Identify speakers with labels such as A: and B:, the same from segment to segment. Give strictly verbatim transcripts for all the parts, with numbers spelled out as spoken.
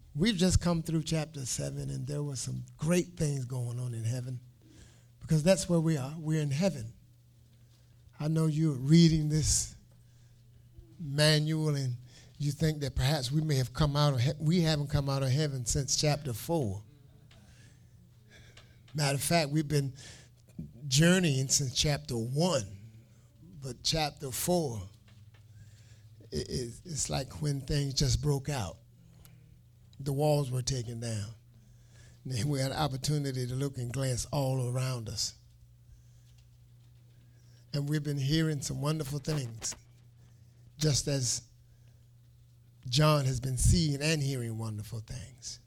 A: We've just come through chapter seven, and there were some great things going on in heaven because that's where we are. We're in heaven. I know you're reading this manual and you think that perhaps we may have come out of he- we haven't come out of heaven since chapter four. Matter of fact, we've been journeying since chapter one, but chapter four, it, it, it's like when things just broke out. The walls were taken down. And then we had an opportunity to look and glance all around us. And we've been hearing some wonderful things, just as John has been seeing and hearing wonderful things.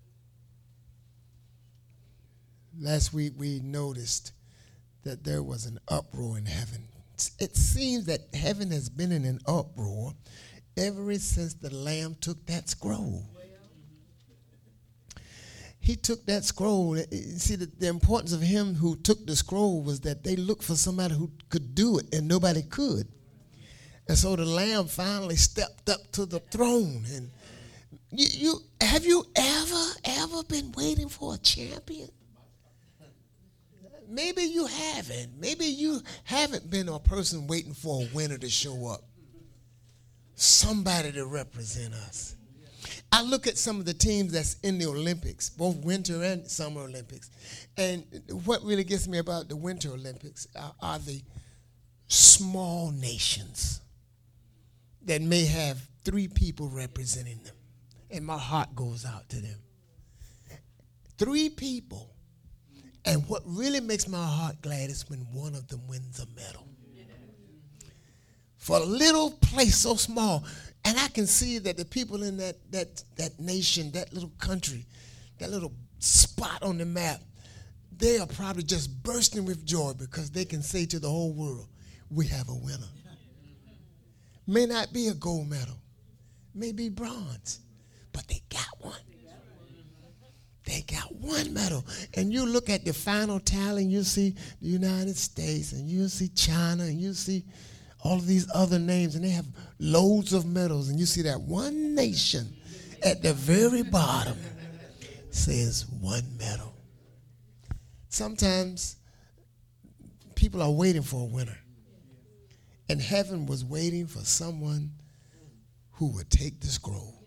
A: Last week we noticed that there was an uproar in heaven. It seems that heaven has been in an uproar ever since the Lamb took that scroll. He took that scroll. See, the, the importance of him who took the scroll was that they looked for somebody who could do it, and nobody could. And so the Lamb finally stepped up to the throne. And you, you have you ever, ever been waiting for a champion? Maybe you haven't. Maybe you haven't been a person waiting for a winner to show up. Somebody to represent us. I look at some of the teams that's in the Olympics, both Winter and Summer Olympics. And what really gets me about the Winter Olympics are, are the small nations that may have three people representing them. And my heart goes out to them. Three people. And what really makes my heart glad is when one of them wins a medal. For a little place so small. And I can see that the people in that, that, that nation, that little country, that little spot on the map, they are probably just bursting with joy because they can say to the whole world, we have a winner. May not be a gold medal, may be bronze, but they got one. They got one medal. And you look at the final tally and you see the United States and you see China and you see all of these other names, and they have loads of medals, and you see that one nation at the very bottom says one medal. Sometimes people are waiting for a winner, and heaven was waiting for someone who would take the scroll.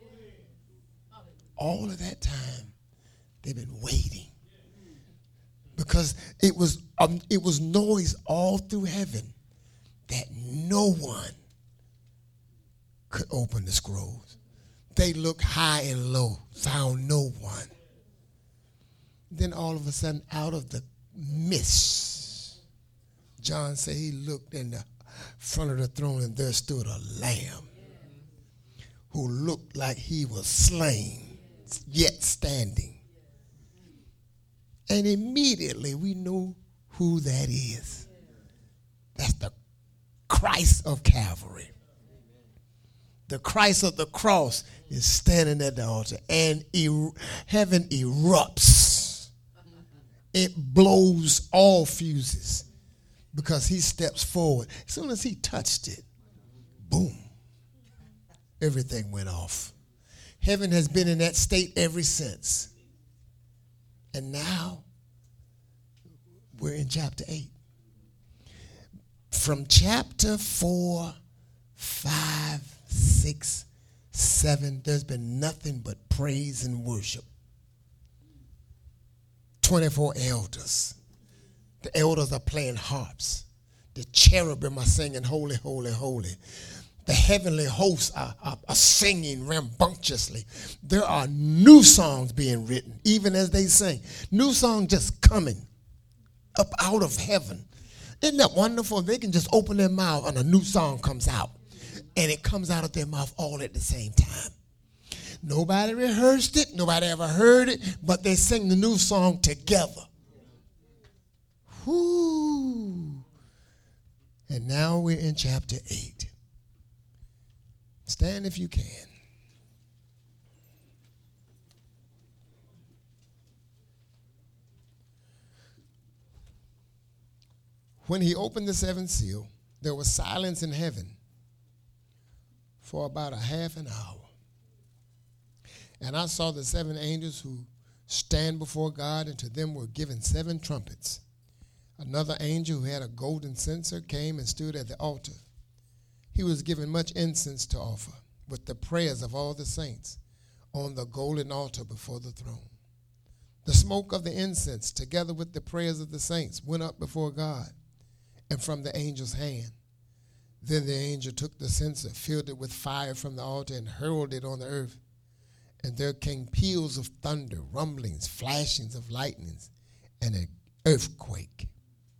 A: All of that time, they've been waiting because it was um, it was noise all through heaven that no one could open the scrolls. They looked high and low, found no one. Then all of a sudden, out of the mist, John said he looked in the front of the throne and there stood a lamb who looked like he was slain, yet standing. And immediately we knew who that is. That's the Christ of Calvary. The Christ of the cross is standing at the altar, and er- heaven erupts. It blows all fuses because he steps forward. As soon as he touched it, boom, everything went off. Heaven has been in that state ever since. And now we're in chapter eight. From chapter four, five, six, seven, there's been nothing but praise and worship. twenty-four elders. The elders are playing harps. The cherubim are singing, holy, holy, holy. The heavenly hosts are, are, are singing rambunctiously. There are new songs being written, even as they sing. New songs just coming up out of heaven. Isn't that wonderful? They can just open their mouth and a new song comes out. And it comes out of their mouth all at the same time. Nobody rehearsed it. Nobody ever heard it. But they sing the new song together. Whoo. And now we're in chapter eight. Stand if you can. When he opened the seventh seal, there was silence in heaven for about a half an hour. And I saw the seven angels who stand before God, and to them were given seven trumpets. Another angel who had a golden censer came and stood at the altar. He was given much incense to offer, with the prayers of all the saints, on the golden altar before the throne. The smoke of the incense, together with the prayers of the saints, went up before God and from the angel's hand. Then the angel took the censer, filled it with fire from the altar, and hurled it on the earth. And there came peals of thunder, rumblings, flashings of lightnings, and an earthquake.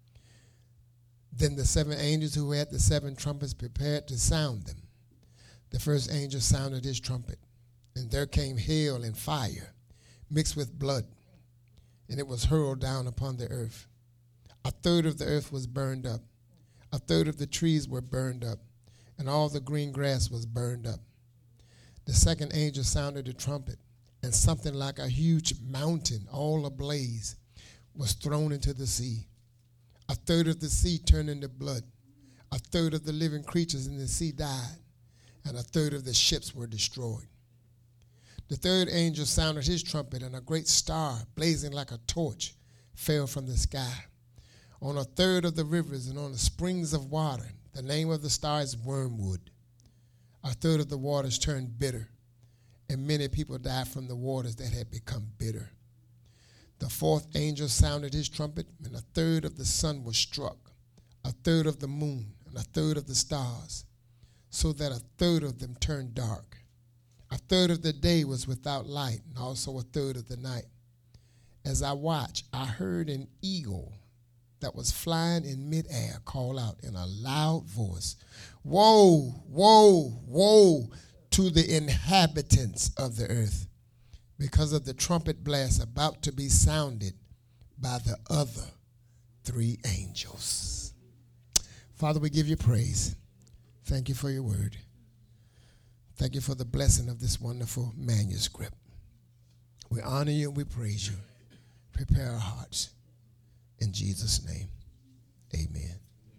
A: Then the seven angels who had the seven trumpets prepared to sound them. The first angel sounded his trumpet, and there came hail and fire mixed with blood, and it was hurled down upon the earth. A third of the earth was burned up. A third of the trees were burned up, and all the green grass was burned up. The second angel sounded the trumpet, and something like a huge mountain, all ablaze, was thrown into the sea. A third of the sea turned into blood. A third of the living creatures in the sea died, and a third of the ships were destroyed. The third angel sounded his trumpet, and a great star, blazing like a torch, fell from the sky on a third of the rivers and on the springs of water. The name of the star is Wormwood. A third of the waters turned bitter, and many people died from the waters that had become bitter. The fourth angel sounded his trumpet, and a third of the sun was struck, a third of the moon, and a third of the stars, so that a third of them turned dark. A third of the day was without light, and also a third of the night. As I watched, I heard an eagle that was flying in midair call out in a loud voice, "Woe, woe, woe to the inhabitants of the earth, because of the trumpet blast about to be sounded by the other three angels." Father, we give you praise. Thank you for your word. Thank you for the blessing of this wonderful manuscript. We honor you and we praise you. Prepare our hearts. In Jesus' name, amen.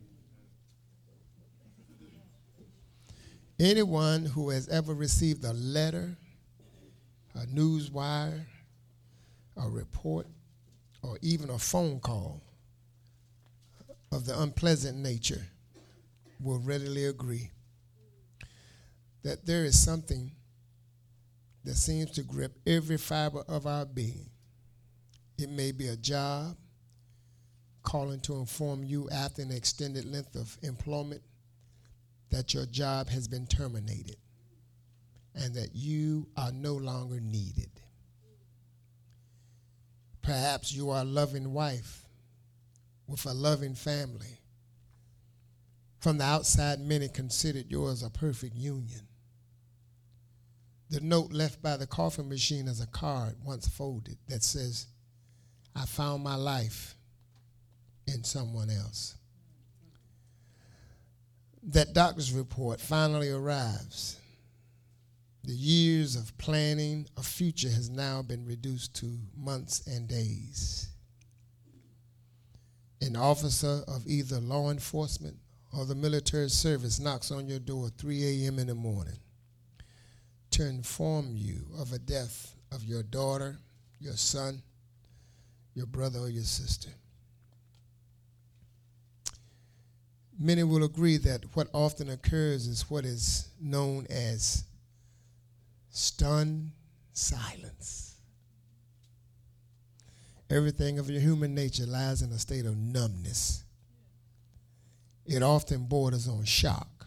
A: Anyone who has ever received a letter, a news wire, a report, or even a phone call of the unpleasant nature will readily agree that there is something that seems to grip every fiber of our being. It may be a job, calling to inform you after an extended length of employment that your job has been terminated and that you are no longer needed. Perhaps you are a loving wife with a loving family. From the outside, many considered yours a perfect union. The note left by the coffee machine is a card once folded that says, "I found my life in someone else." That doctor's report finally arrives. The years of planning a future has now been reduced to months and days. An officer of either law enforcement or the military service knocks on your door at three a.m. in the morning to inform you of a death of your daughter, your son, your brother, or your sister. Many will agree that what often occurs is what is known as stunned silence. Everything of your human nature lies in a state of numbness. It often borders on shock.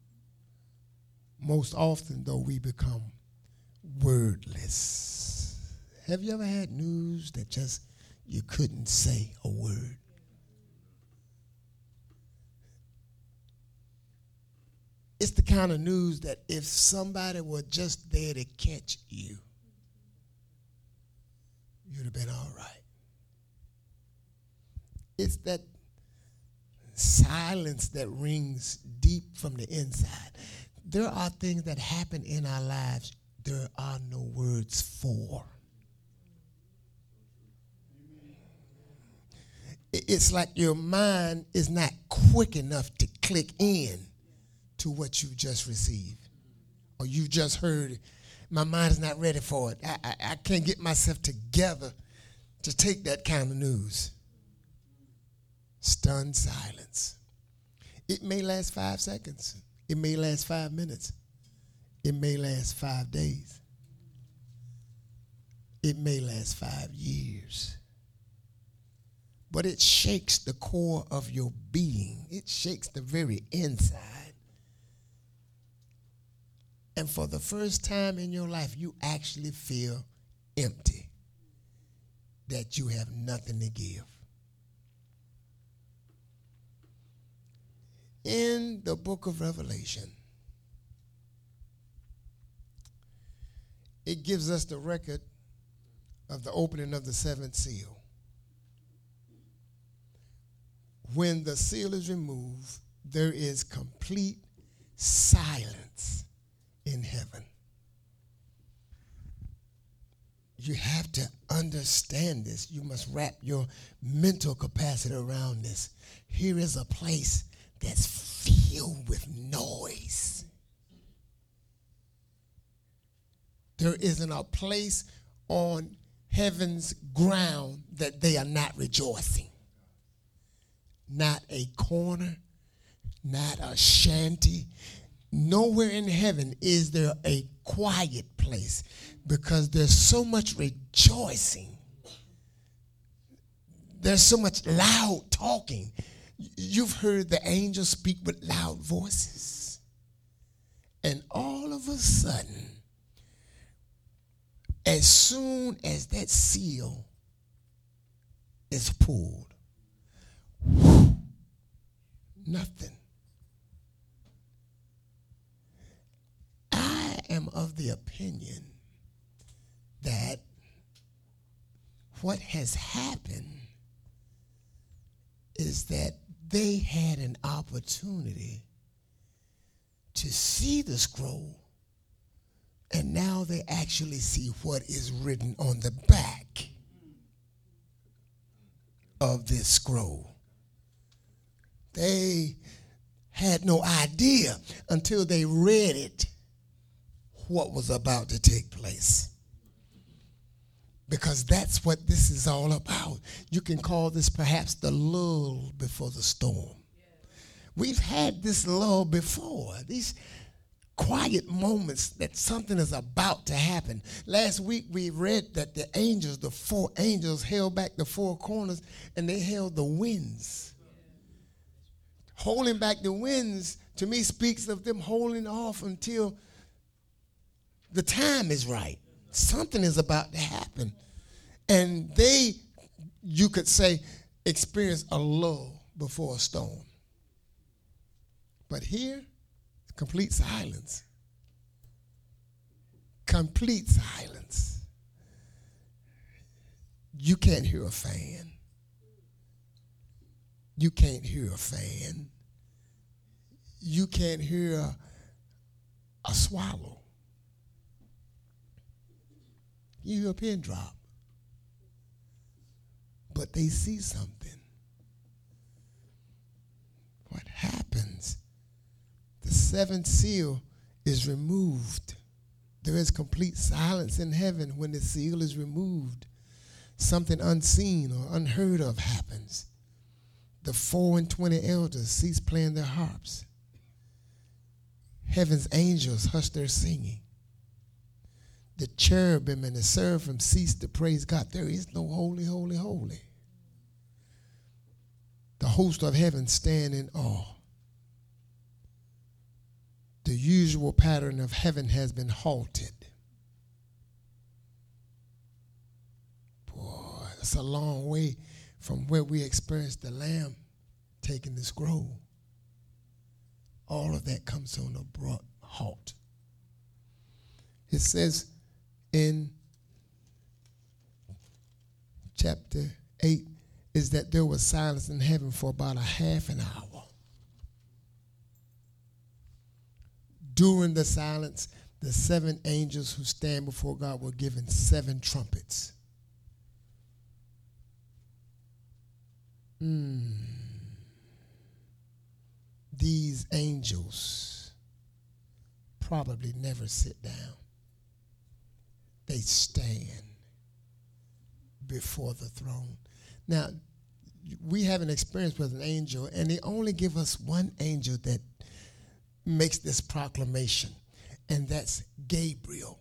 A: Most often, though, we become wordless. Have you ever had news that just you couldn't say a word? It's the kind of news that if somebody were just there to catch you, you'd have been all right. It's that silence that rings deep from the inside. There are things that happen in our lives there are no words for. It's like your mind is not quick enough to click in to what you just received or you just heard. My mind is not ready for it. I, I, I can't get myself together to take that kind of news. Stunned silence. It may last five seconds. It may last five minutes. It may last five days. It may last five years. But it shakes the core of your being. It shakes the very inside. And for the first time in your life, you actually feel empty, that you have nothing to give. In the book of Revelation, it gives us the record of the opening of the seventh seal. When the seal is removed, there is complete silence in heaven. You have to understand this. You must wrap your mental capacity around this. Here is a place that's filled with noise. There isn't a place on heaven's ground that they are not rejoicing. Not a corner, not a shanty. Nowhere in heaven is there a quiet place because there's so much rejoicing. There's so much loud talking. You've heard the angels speak with loud voices. And all of a sudden, as soon as that seal is pulled, whew, nothing. I am of the opinion that what has happened is that they had an opportunity to see the scroll, and now they actually see what is written on the back of this scroll. They had no idea until they read it what was about to take place. Because that's what this is all about. You can call this perhaps the lull before the storm. We've had this lull before. These quiet moments that something is about to happen. Last week we read that the angels, the four angels, held back the four corners and they held the winds. Holding back the winds, to me, speaks of them holding off until the time is right. Something is about to happen. And they, you could say, experience a lull before a storm. But here, complete silence. Complete silence. You can't hear a fan. You can't hear a fan. You can't hear a, a swallow. You hear a pin drop. But they see something. What happens? The seventh seal is removed. There is complete silence in heaven when the seal is removed. Something unseen or unheard of happens. The four and twenty elders cease playing their harps. Heaven's angels hush their singing. The cherubim and the seraphim cease to praise God. There is no holy, holy, holy. The host of heaven stand in awe. The usual pattern of heaven has been halted. Boy, that's a long way from where we experienced the Lamb taking the scroll. All of that comes to an abrupt halt. It says in chapter eight is that there was silence in heaven for about a half an hour. During the silence, the seven angels who stand before God were given seven trumpets. Mm. These angels probably never sit down. they stand before the throne. Now, we have an experience with an angel, and they only give us one angel that makes this proclamation, and that's Gabriel.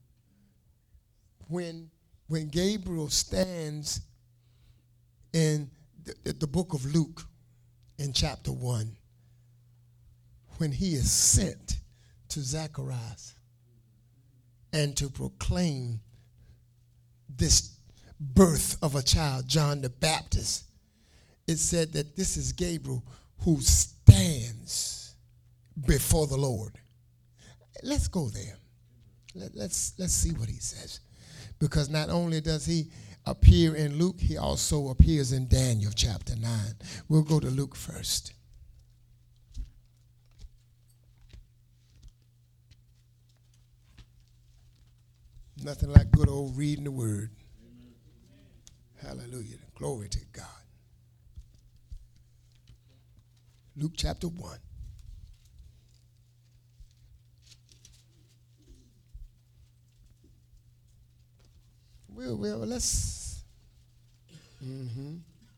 A: When, when Gabriel stands in the, the book of Luke in chapter one, when he is sent to Zacharias and to proclaim this birth of a child, John the Baptist, it said that this is Gabriel who stands before the Lord. Let's go there. Let, let's, let's see what he says. Because not only does he appear in Luke, he also appears in Daniel chapter nine. We'll go to Luke first. Nothing like good old reading the word. Amen. Hallelujah. Glory to God. Luke chapter one. Well, well, let's. Mm-hmm.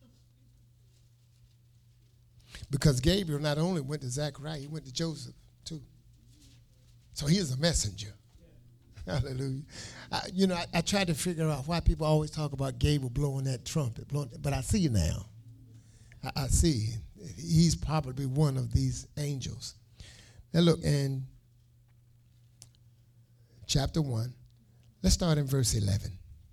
A: Because Gabriel not only went to Zachariah, he went to Joseph too. So he is a messenger. Hallelujah. I, you know, I, I tried to figure out why people always talk about Gabriel blowing that trumpet, blowing, but I see now. I, I see. He's probably one of these angels. Now look, in chapter one, let's start in verse eleven.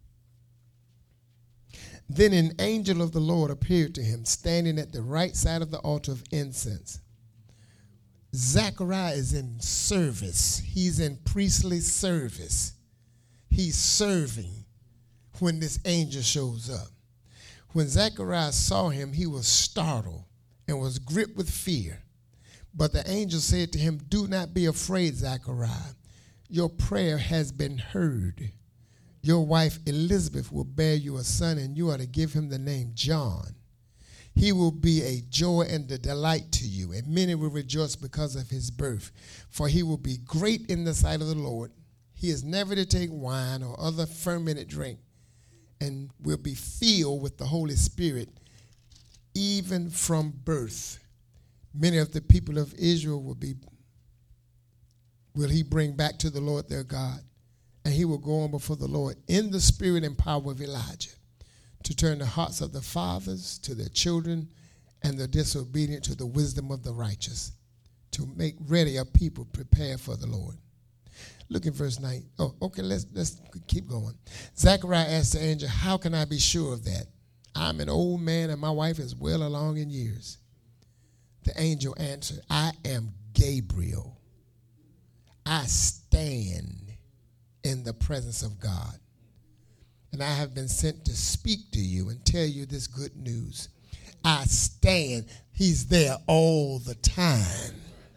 A: Then an angel of the Lord appeared to him, standing at the right side of the altar of incense. Zechariah is in service. He's in priestly service. He's serving when this angel shows up. When Zechariah saw him, he was startled and was gripped with fear. But the angel said to him, "Do not be afraid, Zechariah. Your prayer has been heard. Your wife Elizabeth will bear you a son, and you are to give him the name John. He will be a joy and a delight to you, and many will rejoice because of his birth. For he will be great in the sight of the Lord. He is never to take wine or other fermented drink, and will be filled with the Holy Spirit even from birth. Many of the people of Israel will be will he bring back to the Lord their God, and he will go on before the Lord in the spirit and power of Elijah, to turn the hearts of the fathers to their children and the disobedient to the wisdom of the righteous, to make ready a people prepared for the Lord." Look at verse nine. Oh, okay, let's, let's keep going. Zechariah asked the angel, "How can I be sure of that? I'm an old man and my wife is well along in years." The angel answered, "I am Gabriel. I stand in the presence of God, and I have been sent to speak to you and tell you this good news." I stand. He's there all the time.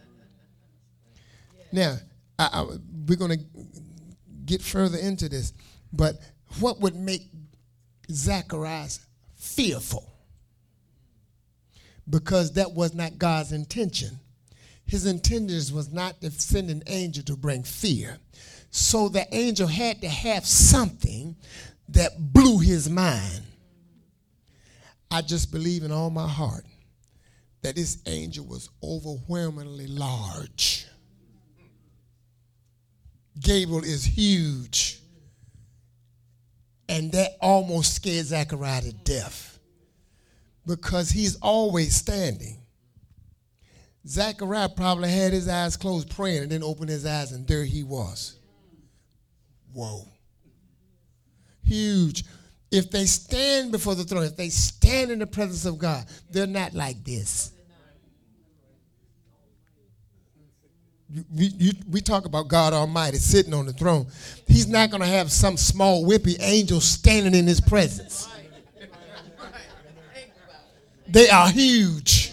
A: Now, I, I, we're going to get further into this, but what would make Zacharias fearful? Because that was not God's intention. His intention was not to send an angel to bring fear. So the angel had to have something that blew his mind. I just believe in all my heart that this angel was overwhelmingly large. Gabriel is huge. And that almost scared Zechariah to death, because he's always standing. Zechariah probably had his eyes closed praying and then opened his eyes, and there he was. Whoa. Huge. If they stand before the throne, if they stand in the presence of God, they're not like this. We, you, we talk about God Almighty sitting on the throne. He's not going to have some small wimpy angel standing in his presence. They are huge.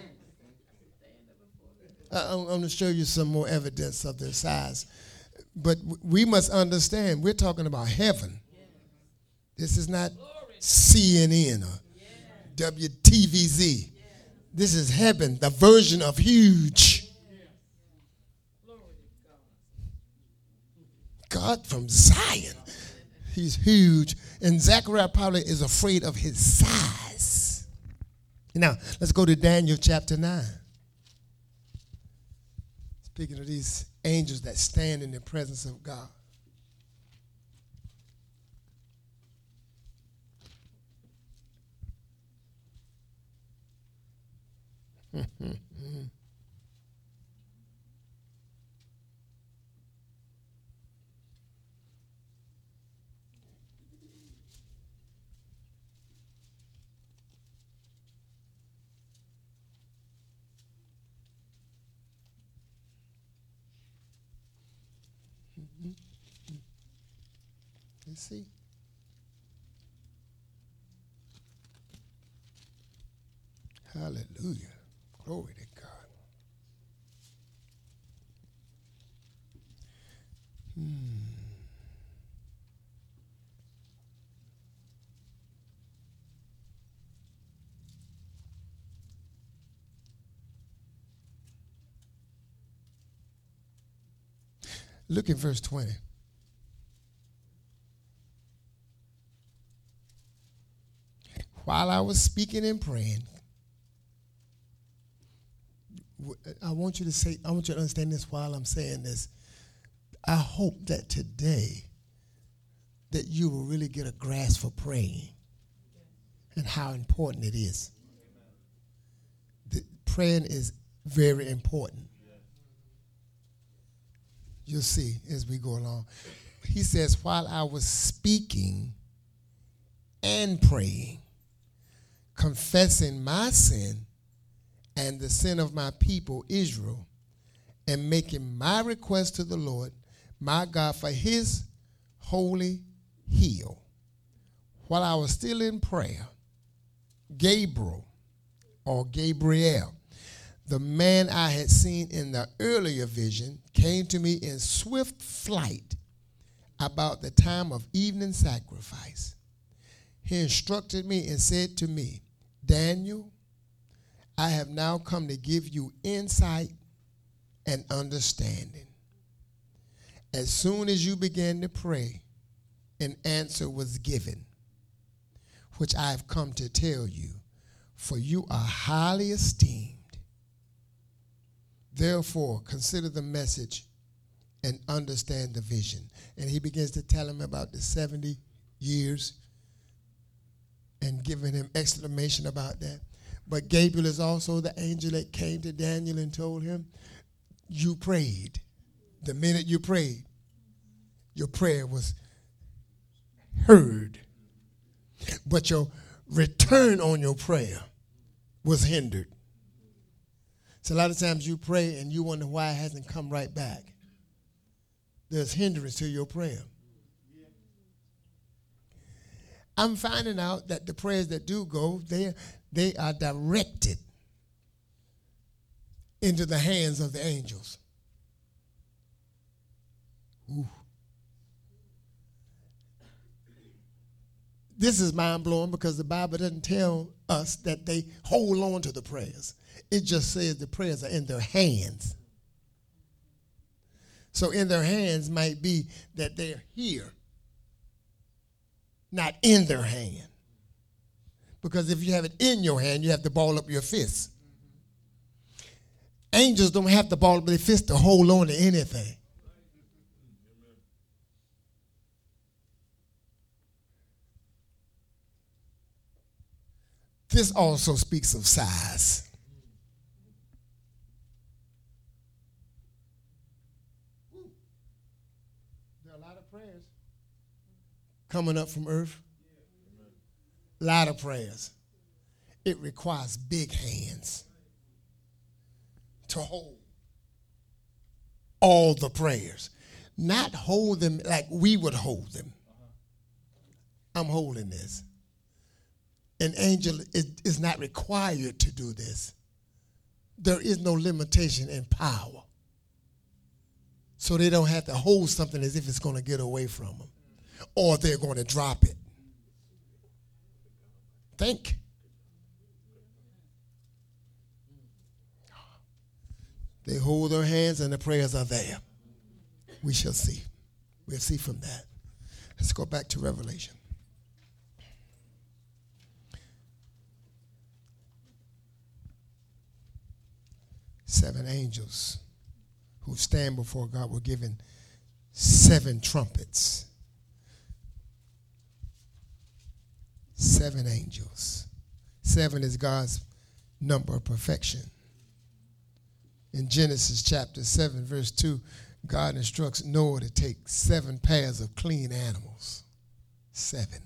A: I'm going to show you some more evidence of their size. But we must understand, we're talking about heaven. This is not C N N or W T V Z. This is heaven, the version of huge. God from Zion. He's huge. And Zechariah probably is afraid of his size. Now, let's go to Daniel chapter nine. Speaking of these angels that stand in the presence of God. You see? Hallelujah. Glory to God. Hmm. Look at verse twenty. While I was speaking and praying, I want you to say, I want you to understand this while I'm saying this. I hope that today that you will really get a grasp for praying and how important it is. The, praying is very important. You'll see as we go along. He says, while I was speaking and praying, confessing my sin and the sin of my people Israel, and making my request to the Lord, my God, for his holy hill. While I was still in prayer, Gabriel, or Gabriel, the man I had seen in the earlier vision, came to me in swift flight about the time of evening sacrifice. He instructed me and said to me, Daniel, I have now come to give you insight and understanding. As soon as you began to pray, an answer was given, which I have come to tell you, for you are highly esteemed. Therefore, consider the message and understand the vision. And he begins to tell him about the seventy years and giving him exclamation about that. But Gabriel is also the angel that came to Daniel and told him, you prayed. The minute you prayed, your prayer was heard. But your return on your prayer was hindered. So a lot of times you pray and you wonder why it hasn't come right back. There's hindrance to your prayer. I'm finding out that the prayers that do go, they, they are directed into the hands of the angels. Ooh. This is mind-blowing because the Bible doesn't tell us that they hold on to the prayers. It just says the prayers are in their hands. So in their hands might be that they're here, not in their hand. Because if you have it in your hand, you have to ball up your fist. Angels don't have to ball up their fist to hold on to anything. This also speaks of size. There are a lot of prayers coming up from earth. A lot of prayers. It requires big hands to hold all the prayers. Not hold them like we would hold them. I'm holding this. An angel is, is not required to do this. There is no limitation in power. So they don't have to hold something as if it's going to get away from them or they're going to drop it. Think. They hold their hands and the prayers are there. We shall see. We'll see from that. Let's go back to Revelation. Seven angels who stand before God were given seven trumpets. Seven angels. Seven is God's number of perfection. In Genesis chapter seven, verse two, God instructs Noah to take seven pairs of clean animals. Seven.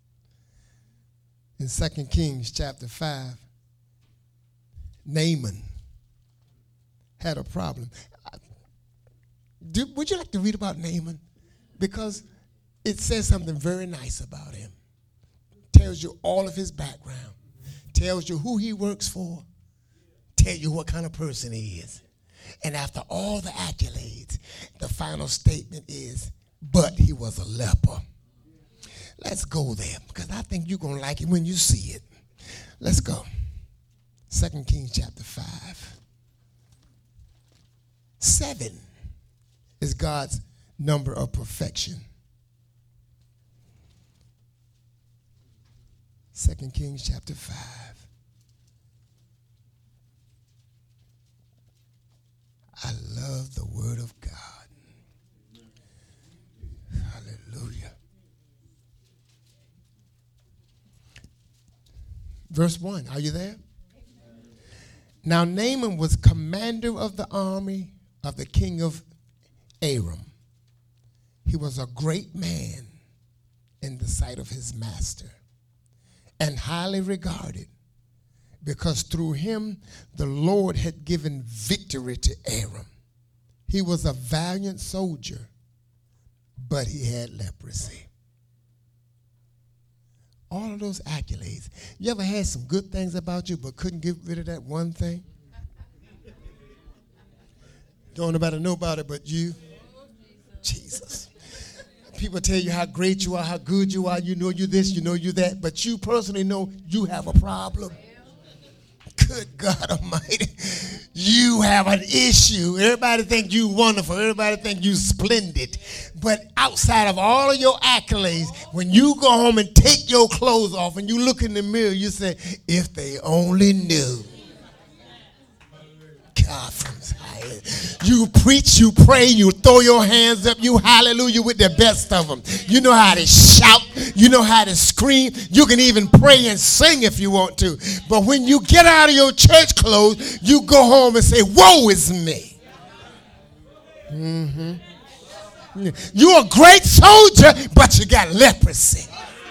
A: In Second Kings chapter five, Naaman had a problem. Do, would you like to read about Naaman? Because it says something very nice about him. Tells you all of his background. Tells you who he works for. Tell you what kind of person he is. And after all the accolades, the final statement is, but he was a leper. Let's go there, because I think you're going to like it when you see it. Let's go. Second Kings chapter five. Seven is God's number of perfection. Second Kings chapter five. I love the word of God. Hallelujah. Verse one, are you there? Now Naaman was commander of the army of the king of Aram. He was a great man in the sight of his master and highly regarded, because through him the Lord had given victory to Aram. He was a valiant soldier, but he had leprosy. All of those accolades. You ever had some good things about you but couldn't get rid of that one thing? Don't nobody know about it but you. Jesus. People tell you how great you are, how good you are. You know you this, you know you that. But you personally know you have a problem. Good God Almighty. You have an issue. Everybody think you wonderful. Everybody think you splendid. But outside of all of your accolades, when you go home and take your clothes off and you look in the mirror, you say, if they only knew. God from Zion. You preach, you pray, you throw your hands up, you hallelujah with the best of them. You know how to shout, you know how to scream. You can even pray and sing if you want to. But when you get out of your church clothes, you go home and say, woe is me. Mm-hmm. You're a great soldier, but you got leprosy.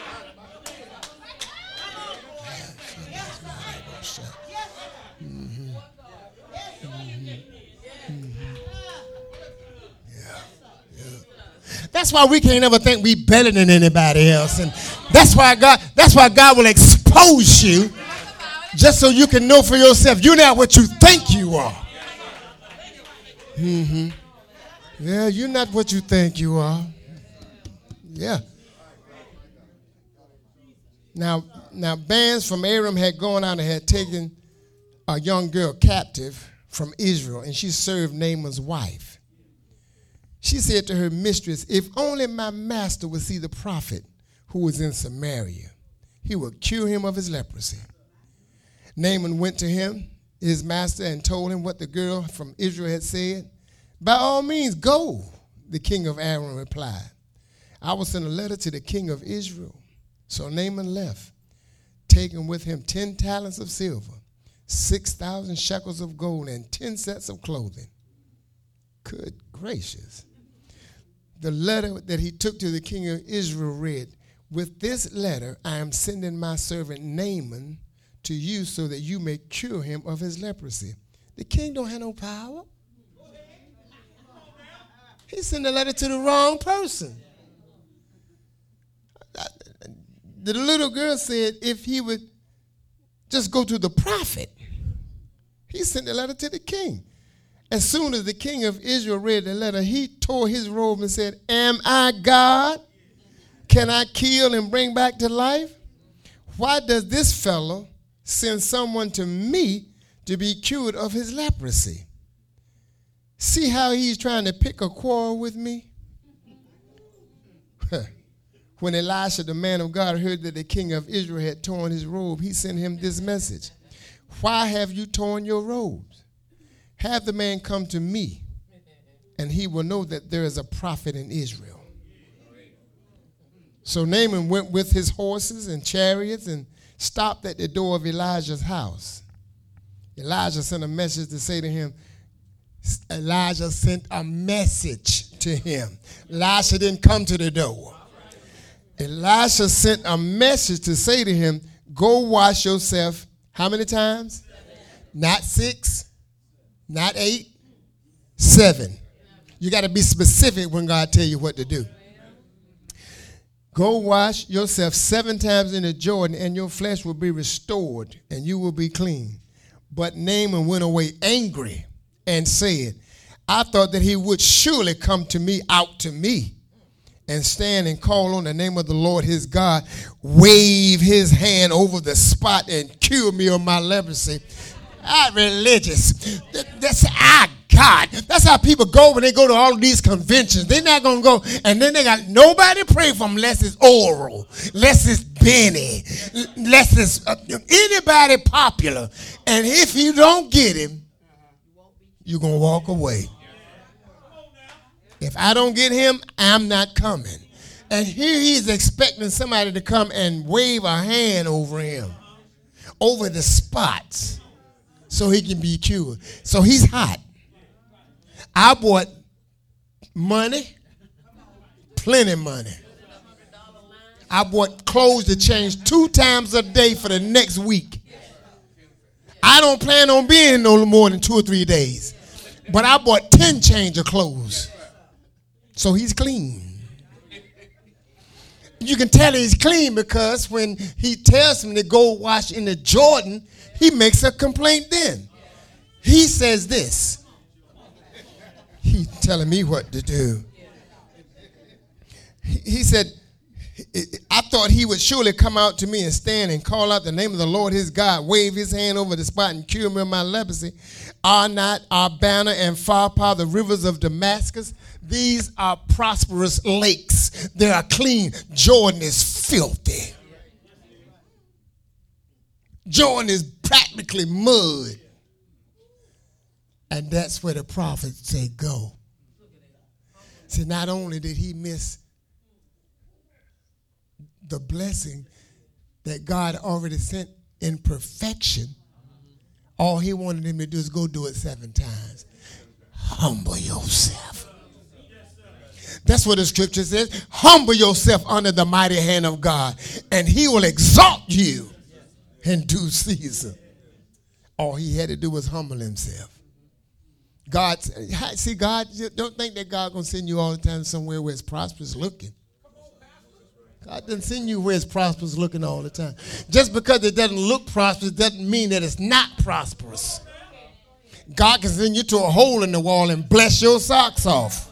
A: That's why we can't ever think we better than anybody else. And that's why God, that's why God will expose you just so you can know for yourself you're not what you think you are. Mm-hmm. Yeah, you're not what you think you are. Yeah. Now, now bands from Aram had gone out and had taken a young girl captive from Israel, and she served Naaman's wife. She said to her mistress, if only my master would see the prophet who was in Samaria, he would cure him of his leprosy. Naaman went to him, his master, and told him what the girl from Israel had said. By all means, go, the king of Aram replied. I will send a letter to the king of Israel. So Naaman left, taking with him ten talents of silver, six thousand shekels of gold, and ten sets of clothing. Good gracious. The letter that he took to the king of Israel read, with this letter I am sending my servant Naaman to you so that you may cure him of his leprosy. The king don't have no power. He sent a letter to the wrong person. The little girl said if he would just go to the prophet. He sent a letter to the king. As soon as the king of Israel read the letter, he tore his robe and said, am I God? Can I kill and bring back to life? Why does this fellow send someone to me to be cured of his leprosy? See how he's trying to pick a quarrel with me? when Elisha, the man of God, heard that the king of Israel had torn his robe, he sent him this message. Why have you torn your robes? Have the man come to me, and he will know that there is a prophet in Israel. So Naaman went with his horses and chariots and stopped at the door of Elijah's house. Elijah sent a message to say to him, Elijah sent a message to him. Elisha didn't come to the door. Elisha sent a message to say to him, go wash yourself how many times? Seven. Not six, not eight, seven. You got to be specific when God tell you what to do. Go wash yourself seven times in the Jordan, and your flesh will be restored, and you will be clean. But Naaman went away angry and said, I thought that he would surely come to me, out to me, and stand and call on the name of the Lord his God, wave his hand over the spot and cure me of my leprosy. I'm religious. That's our God. That's how people go when they go to all of these conventions. They're not going to go, and then they got nobody pray for them unless it's Oral, unless it's Benny, unless it's uh, anybody popular. And if you don't get him, you're going to walk away. If I don't get him, I'm not coming. And here he's expecting somebody to come and wave a hand over him, over the spots, so he can be cured. So he's hot. I bought money, plenty money. I bought clothes to change two times a day for the next week. I don't plan on being no more than two or three days. But I bought ten change of clothes. So he's clean. You can tell he's clean because when he tells him to go wash in the Jordan, he makes a complaint then. He says this. He's telling me what to do. He said, I thought he would surely come out to me and stand and call out the name of the Lord his God, wave his hand over the spot and cure me of my leprosy. Are not Abana and Pharpar, the rivers of Damascus? These are prosperous lakes. They are clean. Jordan is filthy. Jordan is practically mud. And that's where the prophets say go. See, not only did he miss the blessing that God already sent in perfection, all he wanted him to do is go do it seven times. Humble yourself. That's what the scripture says. Humble yourself under the mighty hand of God, and he will exalt you in due season. All he had to do was humble himself. God, see, God, don't think that God going to send you all the time somewhere where it's prosperous looking. God doesn't send you where it's prosperous looking all the time. Just because it doesn't look prosperous doesn't mean that it's not prosperous. God can send you to a hole in the wall and bless your socks off.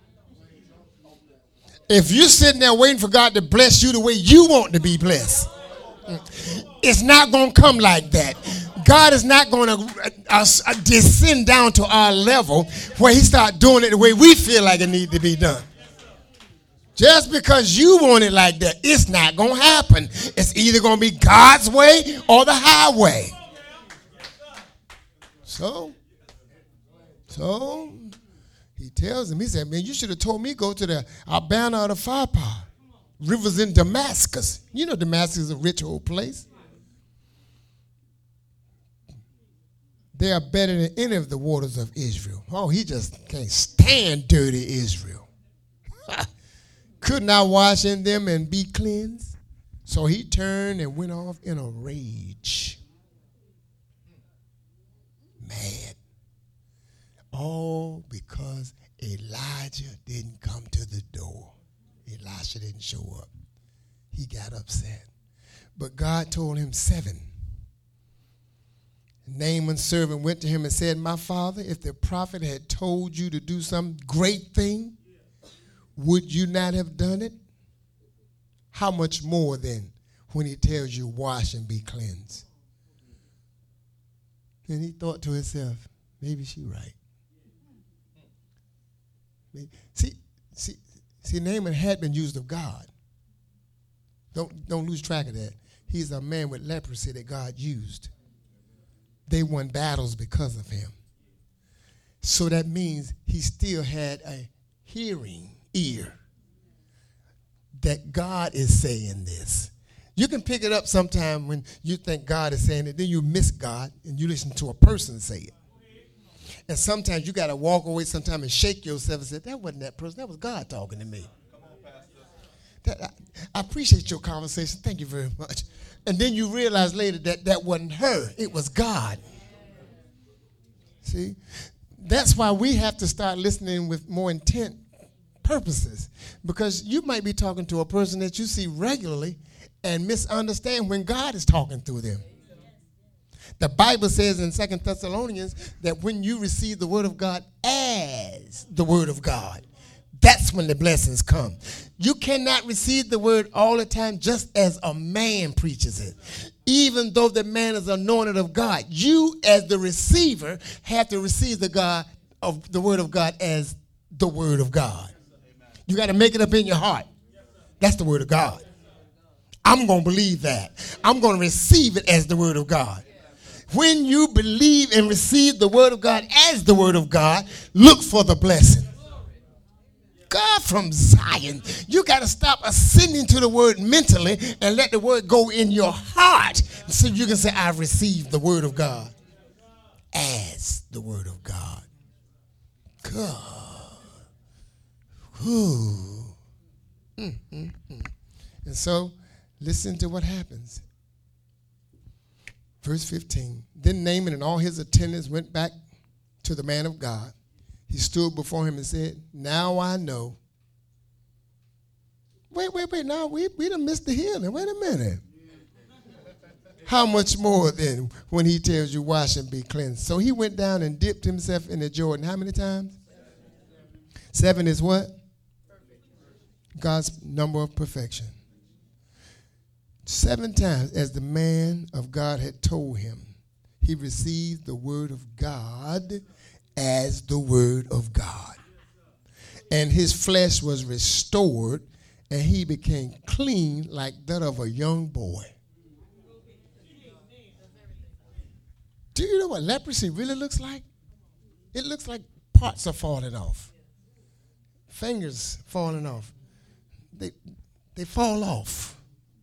A: If you're sitting there waiting for God to bless you the way you want to be blessed, it's not going to come like that. God is not going to uh, uh, descend down to our level where he start doing it the way we feel like it needs to be done. Just because you want it like that, it's not going to happen. It's either going to be God's way or the highway. So, so he tells him, he said, man, you should have told me go to the Abana or the Pharpar, rivers in Damascus. You know Damascus is a rich old place. They are better than any of the waters of Israel. Oh, he just can't stand dirty Israel. Could not wash in them and be cleansed. So he turned and went off in a rage. Mad. All because Elijah didn't come to the door. Elisha didn't show up. He got upset. But God told him seven. Naaman's servant went to him and said, my father, if the prophet had told you to do some great thing, would you not have done it? How much more then when he tells you wash and be cleansed? And he thought to himself, maybe she right. Maybe. See, see, see, Naaman had been used of God. Don't, don't lose track of that. He's a man with leprosy that God used. They won battles because of him. So that means he still had a hearing ear that God is saying this. You can pick it up sometime when you think God is saying it, then you miss God and you listen to a person say it. And sometimes you got to walk away sometime and shake yourself and say, that wasn't that person, that was God talking to me. That, I, I appreciate your conversation. Thank you very much. And then you realize later that that wasn't her. It was God. See? That's why we have to start listening with more intent purposes. Because you might be talking to a person that you see regularly and misunderstand when God is talking through them. The Bible says in Second Thessalonians that when you receive the word of God as the word of God, that's when the blessings come. You cannot receive the word all the time just as a man preaches it. Even though the man is anointed of God, you as the receiver have to receive the God of the word of God as the word of God. You got to make it up in your heart. That's the word of God. I'm going to believe that. I'm going to receive it as the word of God. When you believe and receive the word of God as the word of God, look for the blessing. God from Zion, you got to stop ascending to the word mentally and let the word go in your heart so you can say, I've received the word of God as the word of God. God. Ooh. Mm, mm, mm. And so, listen to what happens. Verse fifteen. Then Naaman and all his attendants went back to the man of God. He stood before him and said, now I know. Wait, wait, wait. Now we, we done missed the healing. Wait a minute. How much more then when he tells you wash and be cleansed? So he went down and dipped himself in the Jordan. How many times? Seven, Seven is what? God's number of perfection. Seven times, as the man of God had told him, he received the word of God as the word of God. And his flesh was restored, and he became clean like that of a young boy. Do you know what leprosy really looks like? It looks like parts are falling off. Fingers falling off. They, they fall off.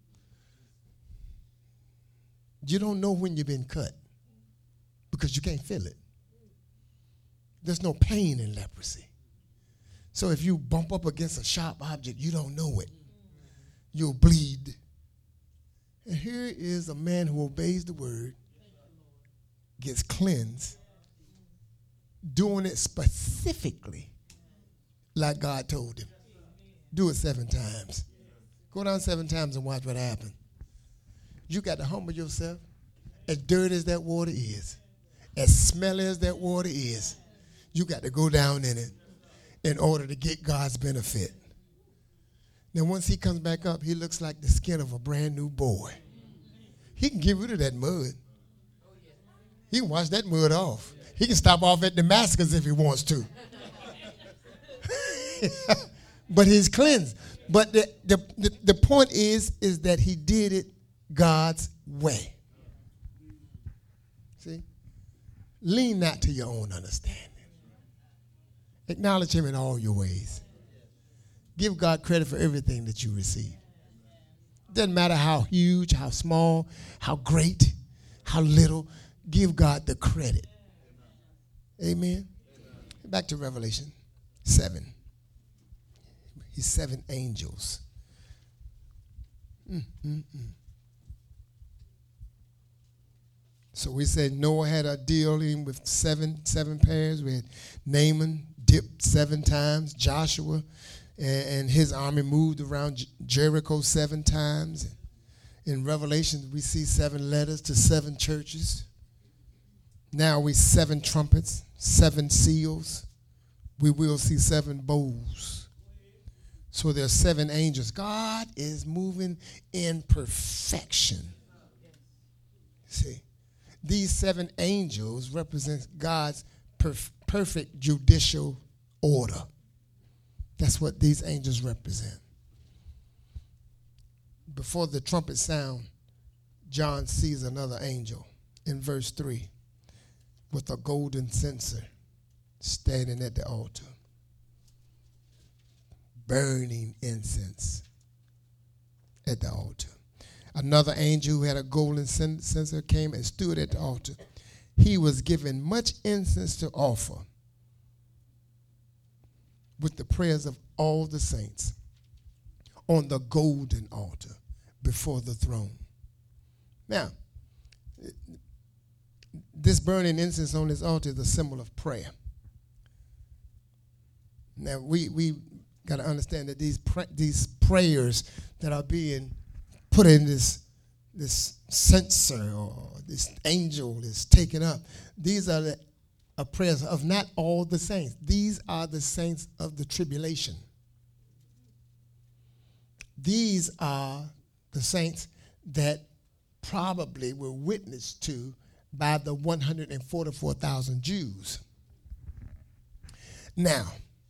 A: You don't know when you've been cut because you can't feel it. There's no pain in leprosy. So if you bump up against a sharp object, you don't know it. You'll bleed. And here is a man who obeys the word, gets cleansed, doing it specifically like God told him. Do it seven times. Go down seven times and watch what happens. You got to humble yourself. As dirty as that water is, as smelly as that water is, you got to go down in it in order to get God's benefit. Now, once he comes back up, he looks like the skin of a brand new boy. He can get rid of that mud. He can wash that mud off. He can stop off at Damascus if he wants to. But he's cleansed. But the, the, the, the point is, is that he did it God's way. See? Lean not to your own understanding. Acknowledge him in all your ways. Give God credit for everything that you receive. Doesn't matter how huge, how small, how great, how little. Give God the credit. Amen. Back to Revelation seven. His seven angels. Mm, mm, mm. So we said Noah had a dealing with seven seven pairs. We had Naaman dipped seven times. Joshua and, and his army moved around J- Jericho seven times. In Revelation, we see seven letters to seven churches. Now we seven trumpets, seven seals. We will see seven bowls. So there's seven angels. God is moving in perfection. See? These seven angels represent God's perf- perfect judicial order. That's what these angels represent. before the trumpet sound, John sees another angel in verse three with a golden censer standing at the altar, burning incense at the altar. Another angel who had a golden censer came and stood at the altar. He was given much incense to offer with the prayers of all the saints on the golden altar before the throne. Now, this burning incense on this altar is a symbol of prayer. Now, we we got to understand that these pra- these prayers that are being put in this this censer, or this angel is taken up, these are the uh, prayers of not all the saints. These are the saints of the tribulation. These are the saints that probably were witnessed to by the one hundred forty-four thousand Jews. Now,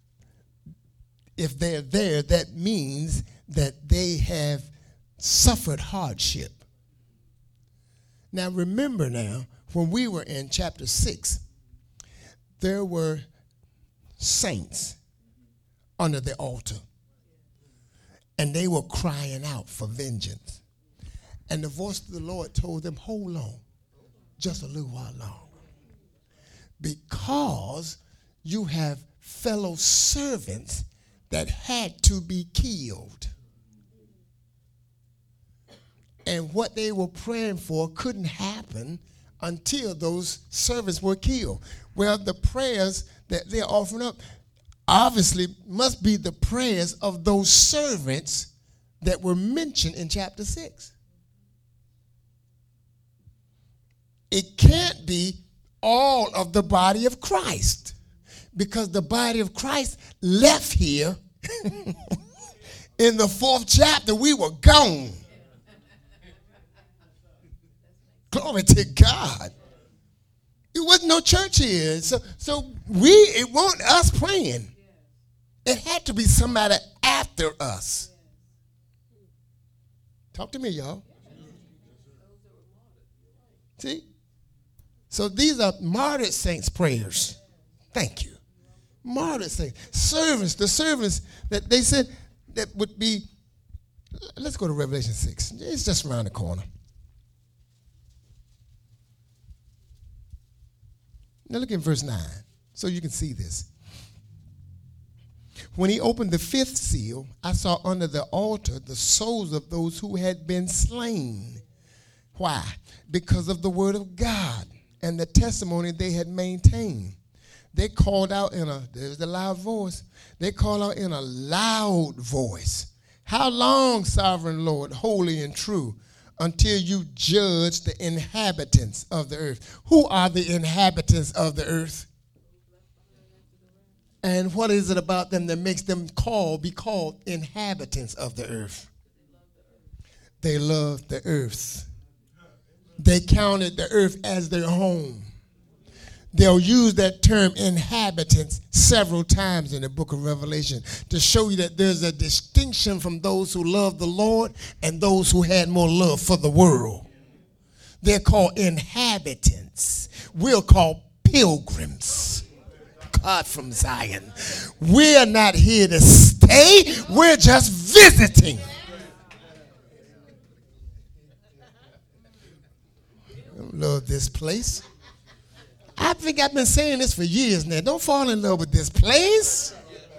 A: if they're there, that means that they have suffered hardship. Now, remember now, when we were in chapter six, there were saints under the altar, and they were crying out for vengeance. And the voice of the Lord told them, hold on, just a little while longer, because you have fellow servants that had to be killed. And what they were praying for couldn't happen until those servants were killed. Well, the prayers that they're offering up obviously must be the prayers of those servants that were mentioned in chapter six. It can't be all of the body of Christ, because the body of Christ left here in the fourth chapter. We were gone. Glory to God. There wasn't no church here. So, so we, it wasn't us praying. It had to be somebody after us. Talk to me, y'all. See? So these are martyred saints' prayers. Thank you. Martyred saints. Servants, the servants that they said that would be, let's go to Revelation six. It's just around the corner. Now look in verse nine so you can see this. When he opened the fifth seal, I saw under the altar the souls of those who had been slain. Why? Because of the word of God and the testimony they had maintained. They called out in a, there's the loud voice, they called out in a loud voice, how long, sovereign Lord, holy and true, until you judge the inhabitants of the earth? Who are the inhabitants of the earth? And what is it about them that makes them call, be called inhabitants of the earth? They love the earth. They counted the earth as their home. They'll use that term inhabitants several times in the book of Revelation to show you that there's a distinction from those who love the Lord and those who had more love for the world. They're called inhabitants. We're called pilgrims. God from Zion. We're not here to stay. We're just visiting. I love this place. I think I've been saying this for years now. Don't fall in love with this place.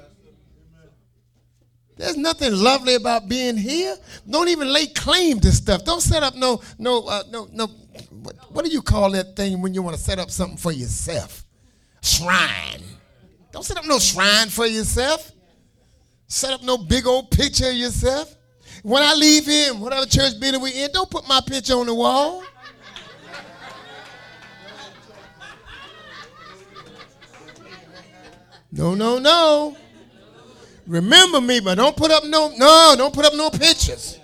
A: There's nothing lovely about being here. Don't even lay claim to stuff. Don't set up no, no, uh, no, no. What, what do you call that thing when you want to set up something for yourself? Shrine. Don't set up no shrine for yourself. Set up no big old picture of yourself. When I leave here, whatever church building we in, don't put my picture on the wall. No, no, no. Remember me, but don't put up no, no, don't put up no pictures.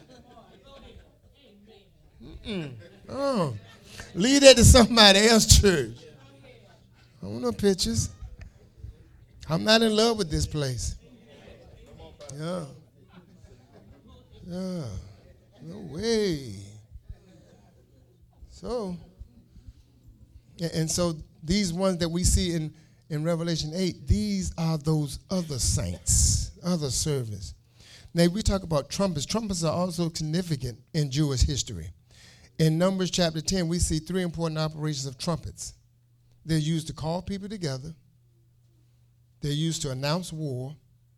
A: Mm-mm. Oh, leave that to somebody else, church. I don't want no pictures. I'm not in love with this place. Yeah. Yeah. No way. So, and and so these ones that we see in, in Revelation eight, these are those other saints, other servants. Now, we talk about trumpets. Trumpets are also significant in Jewish history. In Numbers chapter ten, we see three important operations of trumpets. They're used to call people together. They're used to announce war.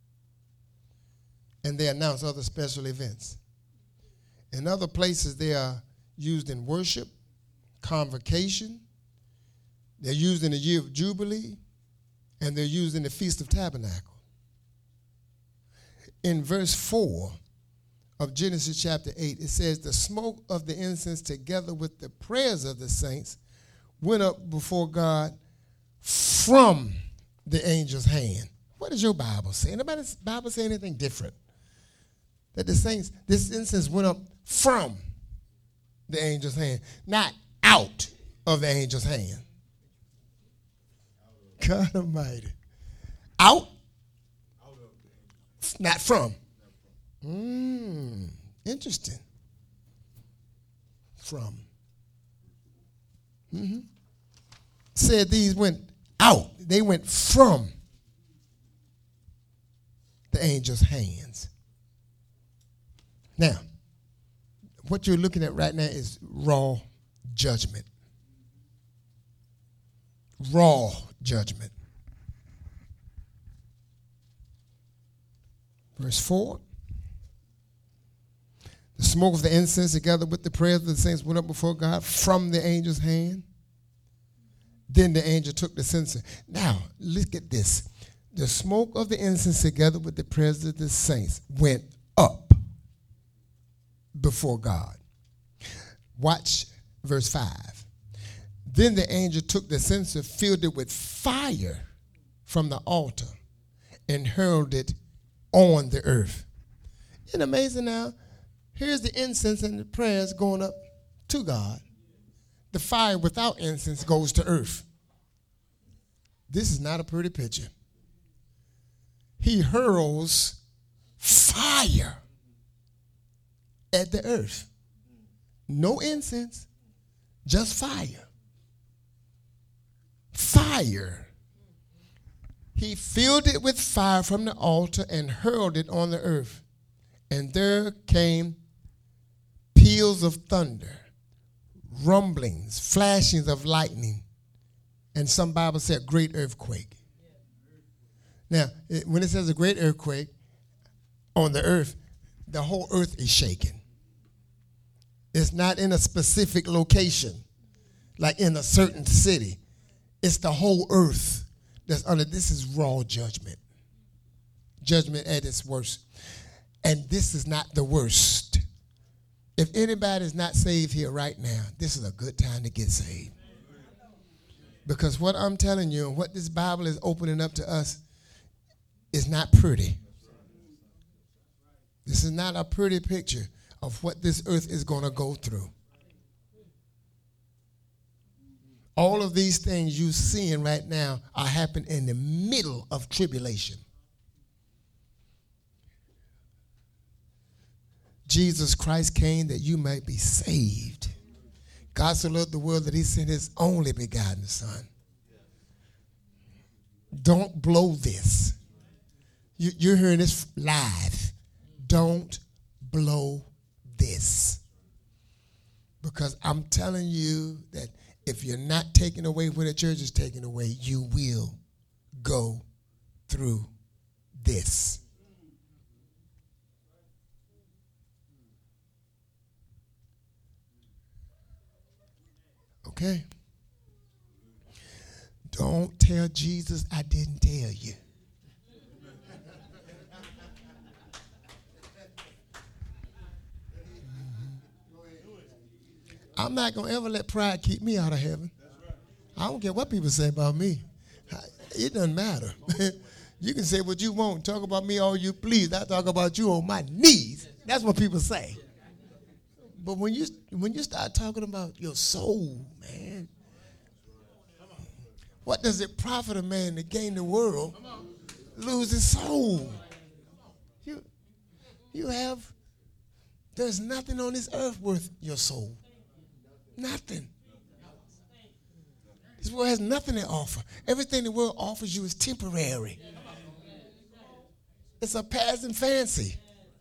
A: And they announce other special events. In other places, they are used in worship, convocation. They're used in the year of Jubilee. And they're used in the Feast of Tabernacle. In verse four of Genesis chapter eight, it says, the smoke of the incense together with the prayers of the saints went up before God from the angel's hand. What does your Bible say? Anybody's Bible say anything different? That the saints, this incense went up from the angel's hand, not out of the angel's hand. God Almighty. Out? Not from. Mm, interesting. From. Mm-hmm. Said these went out. They went from the angel's hands. Now, what you're looking at right now is raw judgment. Raw judgment. Verse four. The smoke of the incense together with the prayers of the saints went up before God from the angel's hand. Then the angel took the censer. Now, look at this. The smoke of the incense together with the prayers of the saints went up before God. Watch verse five. Then the angel took the censer, filled it with fire from the altar, and hurled it on the earth. Isn't it amazing now? Here's the incense and the prayers going up to God. The fire without incense goes to earth. This is not a pretty picture. He hurls fire at the earth. No incense, just fire. Fire. He filled it with fire from the altar and hurled it on the earth. And there came peals of thunder, rumblings, flashings of lightning, and some Bible said great earthquake. Now, it, when it says a great earthquake on the earth, the whole earth is shaking. It's not in a specific location, like in a certain city. It's the whole earth that's under. This is raw judgment. Judgment at its worst. And this is not the worst. If anybody is not saved here right now, this is a good time to get saved. Because what I'm telling you and what this Bible is opening up to us is not pretty. This is not a pretty picture of what this earth is going to go through. All of these things you're seeing right now are happening in the middle of tribulation. Jesus Christ came that you might be saved. God so loved the world that he sent his only begotten son. Don't blow this. You, you're hearing this live. Don't blow this. Because I'm telling you that if you're not taking away when the church is taking away, you will go through this. Okay? Don't tell Jesus I didn't tell you. I'm not going to ever let pride keep me out of heaven. I don't care what people say about me. It doesn't matter. You can say what you want. Talk about me all you please. I talk about you on my knees. That's what people say. But when you when you start talking about your soul, man, what does it profit a man to gain the world, lose his soul? You, you have There's nothing on this earth worth your soul. Nothing. This world has nothing to offer. Everything the world offers you is temporary. It's a passing fancy.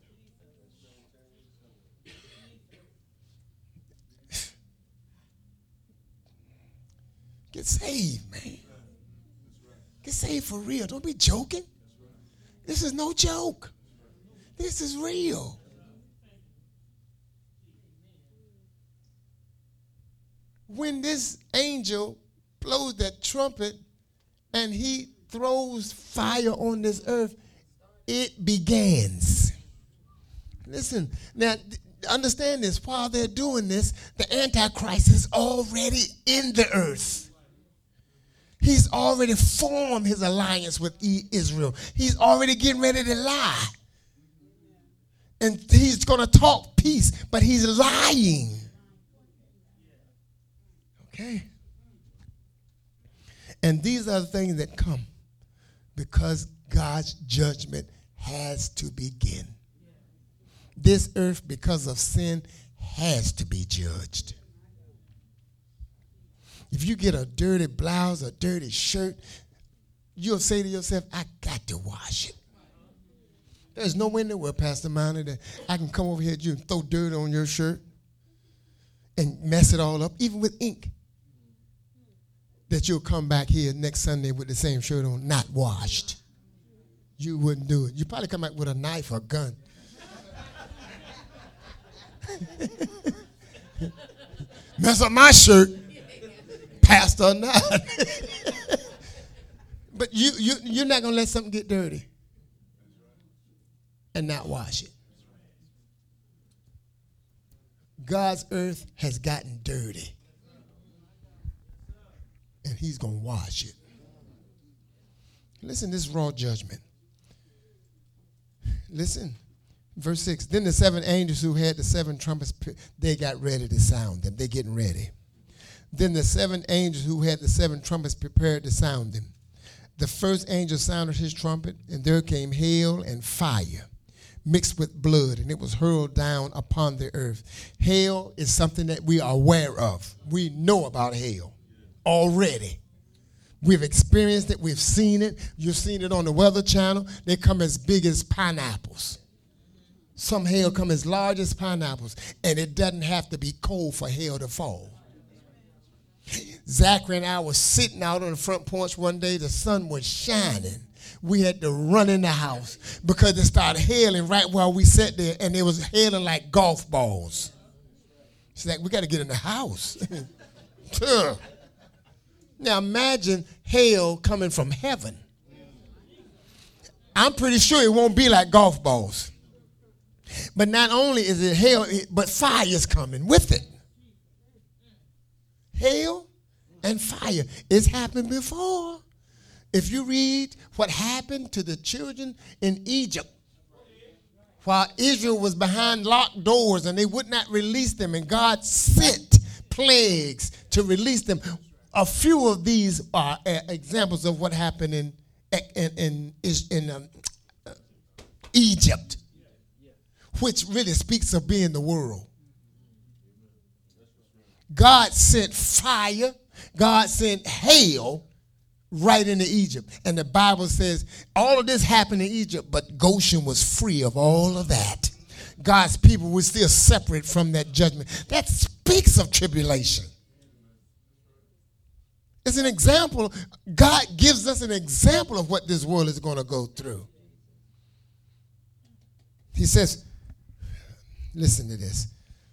A: Get saved, man. Get saved for real. Don't be joking. This is no joke. This is real. When this angel blows that trumpet and he throws fire on this earth, it begins. Listen, now understand this. While they're doing this, the Antichrist is already in the earth. He's already formed his alliance with Israel. He's already getting ready to lie. And he's going to talk peace, but he's lying. Okay? And these are the things that come because God's judgment has to begin. This earth, because of sin, has to be judged. If you get a dirty blouse, a dirty shirt, you'll say to yourself, I got to wash it. There's no way in the world, Pastor Minor, that I can come over here to you and throw dirt on your shirt and mess it all up, even with ink, that you'll come back here next Sunday with the same shirt on, not washed. You wouldn't do it. You'd probably come back with a knife or a gun. Mess up my shirt, pastor or not. But you, you, you're not going to let something get dirty and not wash it. God's earth has gotten dirty, and he's going to wash it. Listen, this is raw judgment. Listen, verse six. Then the seven angels who had the seven trumpets, they got ready to sound them. They're getting ready. Then the seven angels who had the seven trumpets prepared to sound them. The first angel sounded his trumpet, and there came hail and fire mixed with blood, and it was hurled down upon the earth. Hail is something that we are aware of. We know about hail already. We've experienced it. We've seen it. You've seen it on the Weather Channel. They come as big as pineapples. Some hail come as large as pineapples, and it doesn't have to be cold for hail to fall. Zachary and I were sitting out on the front porch one day. The sun was shining. We had to run in the house because it started hailing right while we sat there, and it was hailing like golf balls. She's like, we got to get in the house. Now imagine hail coming from heaven. I'm pretty sure it won't be like golf balls. But not only is it hail, but fire is coming with it. Hail and fire. It's happened before. If you read what happened to the children in Egypt, while Israel was behind locked doors and they would not release them, and God sent plagues to release them. A few of these are uh, examples of what happened in in in, in um, uh, Egypt, which really speaks of being the world. God sent fire. God sent hail right into Egypt. And the Bible says all of this happened in Egypt, but Goshen was free of all of that. God's people were still separate from that judgment. That speaks of tribulation. It's an example. God gives us an example of what this world is going to go through. He says, listen to this.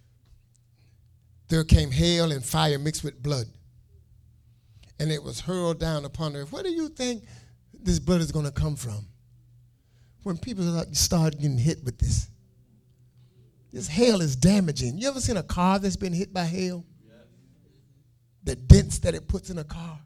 A: There came hail and fire mixed with blood, and it was hurled down upon the earth. Where do you think this blood is going to come from? When people start getting hit with this. This hail is damaging. You ever seen a car that's been hit by hail? The dents that it puts in a car.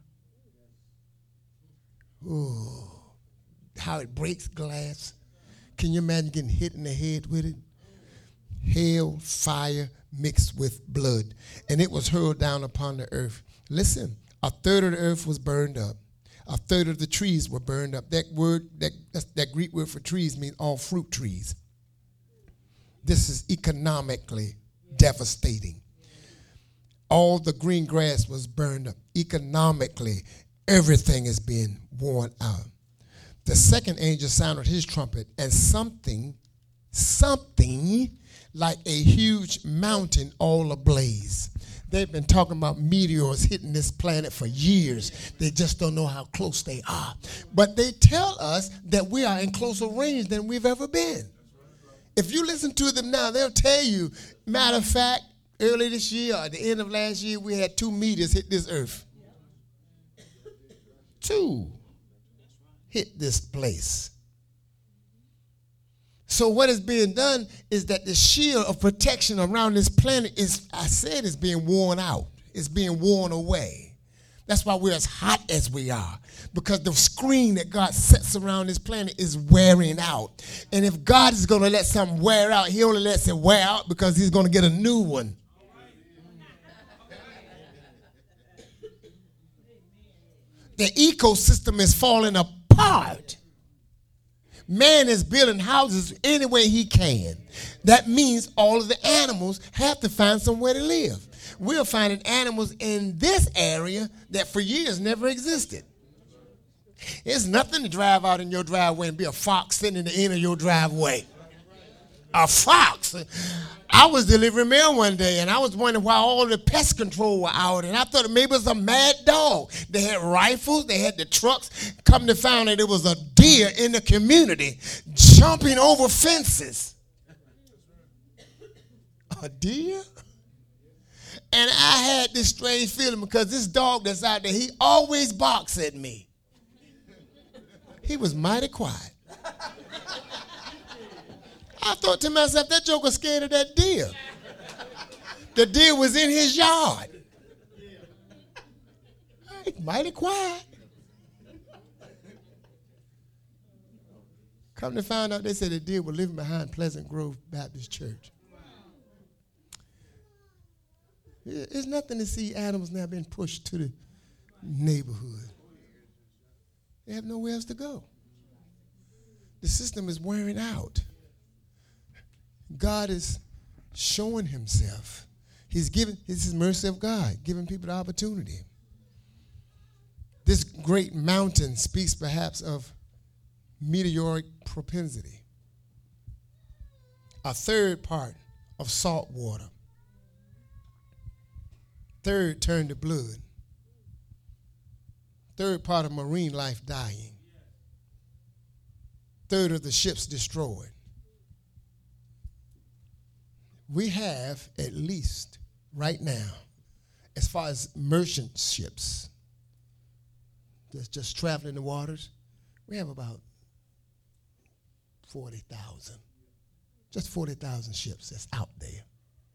A: Ooh, how it breaks glass. Can you imagine getting hit in the head with it? Hail, fire mixed with blood. And it was hurled down upon the earth. Listen, a third of the earth was burned up. A third of the trees were burned up. That word, that, that Greek word for trees means all fruit trees. This is economically devastating. All the green grass was burned up. Economically, everything is being worn out. The second angel sounded his trumpet, and something, something like a huge mountain all ablaze. They've been talking about meteors hitting this planet for years. They just don't know how close they are. But they tell us that we are in closer range than we've ever been. If you listen to them now, they'll tell you, matter of fact, early this year or at the end of last year, we had two meteors hit this earth. Two hit this place. So what is being done is that the shield of protection around this planet is, I said, is being worn out. It's being worn away. That's why we're as hot as we are, because the screen that God sets around this planet is wearing out. And if God is going to let something wear out, he only lets it wear out because he's going to get a new one. The ecosystem is falling apart. Man is building houses any way he can. That means all of the animals have to find somewhere to live. We're finding animals in this area that for years never existed. It's nothing to drive out in your driveway and be a fox sitting in the end of your driveway. A fox. I was delivering mail one day, and I was wondering why all the pest control were out, and I thought maybe it was a mad dog. They had rifles, they had the trucks. Come to find that it was a deer in the community jumping over fences. A deer? And I had this strange feeling because this dog that's out there, he always barks at me. He was mighty quiet. I thought to myself, that joker scared of that deer. The deer was in his yard. He's mighty quiet. Come to find out, they said the deer was living behind Pleasant Grove Baptist Church. It's nothing to see animals now being pushed to the neighborhood. They have nowhere else to go. The system is wearing out. God is showing himself. He's giving, this is mercy of God, giving people the opportunity. This great mountain speaks perhaps of meteoric propensity. A third part of salt water. Third turned to blood. Third part of marine life dying. Third of the ships destroyed. We have at least right now, as far as merchant ships that's just traveling the waters, we have about forty thousand. Just forty thousand ships that's out there.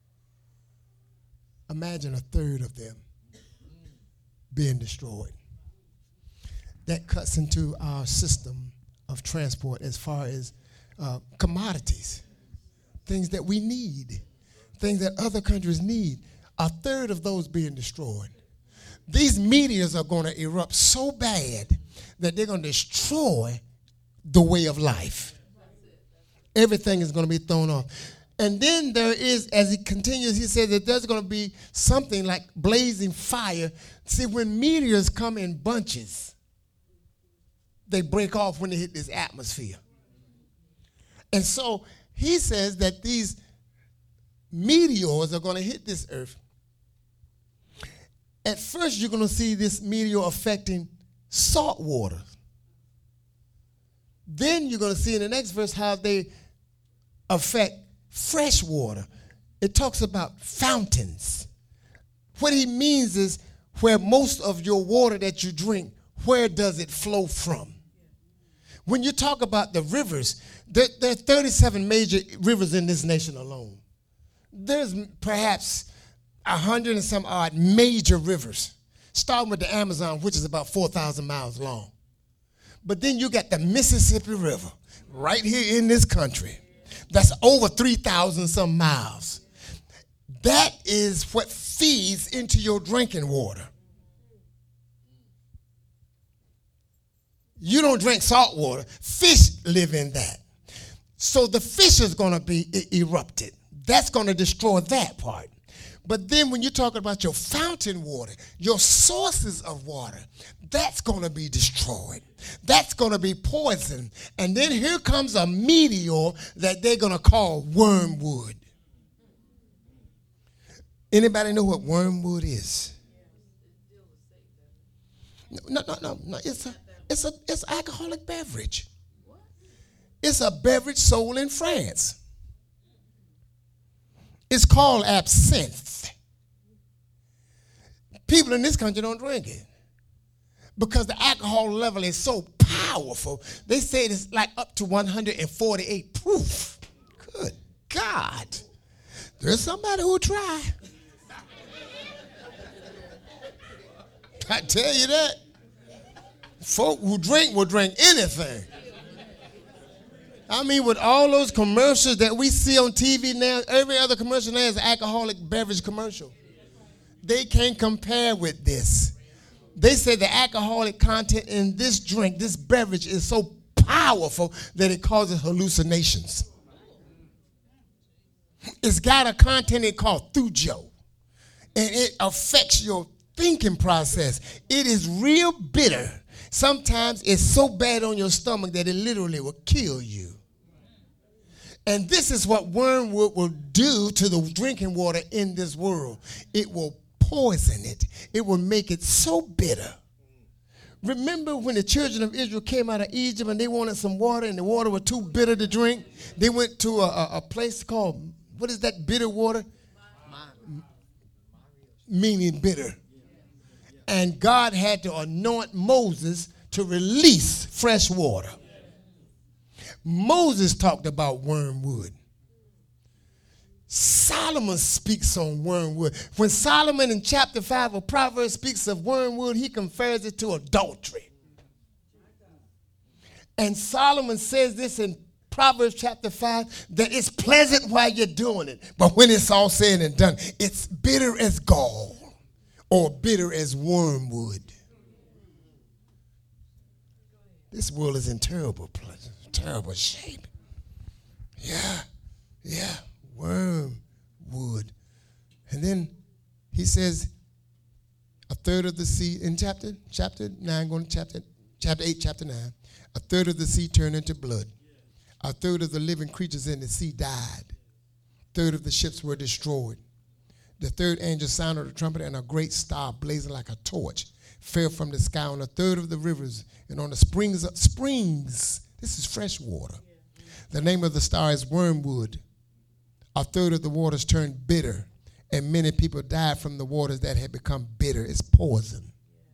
A: Imagine a third of them being destroyed. That cuts into our system of transport as far as uh, commodities, things that we need, things that other countries need. A third of those being destroyed. These meteors are going to erupt so bad that they're going to destroy the way of life. Everything is going to be thrown off. And then there is, as he continues, he says that there's going to be something like blazing fire. See, when meteors come in bunches, they break off when they hit this atmosphere. And so he says that these meteors are going to hit this earth. At first, you're going to see this meteor affecting salt water. Then you're going to see in the next verse how they affect fresh water. It talks about fountains. What he means is where most of your water that you drink, where does it flow from? When you talk about the rivers, there, there are thirty-seven major rivers in this nation alone. There's perhaps a hundred and some odd major rivers, starting with the Amazon, which is about four thousand miles long. But then you got the Mississippi River right here in this country. That's over three thousand some miles. That is what feeds into your drinking water. You don't drink salt water. Fish live in that. So the fish is going to be e- erupted. That's going to destroy that part. But then when you're talking about your fountain water, your sources of water, that's going to be destroyed. That's going to be poison. And then here comes a meteor that they're going to call wormwood. Anybody know what wormwood is? No, no, no, no. It's a, it's a, it's an alcoholic beverage. It's a beverage sold in France. It's called absinthe. People in this country don't drink it because the alcohol level is so powerful. They say it's like up to one hundred forty-eight proof. Good God. There's somebody who'll try. I tell you that. Folk who drink will drink anything. I mean, with all those commercials that we see on T V now, every other commercial now is an alcoholic beverage commercial. They can't compare with this. They say the alcoholic content in this drink, this beverage, is so powerful that it causes hallucinations. It's got a content it called thujo, and it affects your thinking process. It is real bitter. Sometimes it's so bad on your stomach that it literally will kill you. And this is what wormwood will do to the drinking water in this world. It will poison it. It will make it so bitter. Remember when the children of Israel came out of Egypt and they wanted some water and the water was too bitter to drink? They went to a, a, a place called, what is that bitter water? Meaning bitter. And God had to anoint Moses to release fresh water. Moses talked about wormwood. Solomon speaks on wormwood. When Solomon in chapter five of Proverbs speaks of wormwood, he compares it to adultery. And Solomon says this in Proverbs chapter five, that it's pleasant while you're doing it, but when it's all said and done, it's bitter as gall or bitter as wormwood. This world is in terrible, terrible shape. Yeah, yeah, wormwood. And then he says a third of the sea, in chapter chapter nine, going to chapter, chapter eight, chapter nine, a third of the sea turned into blood. A third of the living creatures in the sea died. A third of the ships were destroyed. The third angel sounded a trumpet, and a great star blazing like a torch fell from the sky on a third of the rivers and on the springs. Of, springs. This is fresh water. The name of the star is wormwood. A third of the waters turned bitter, and many people died from the waters that had become bitter. It's poison.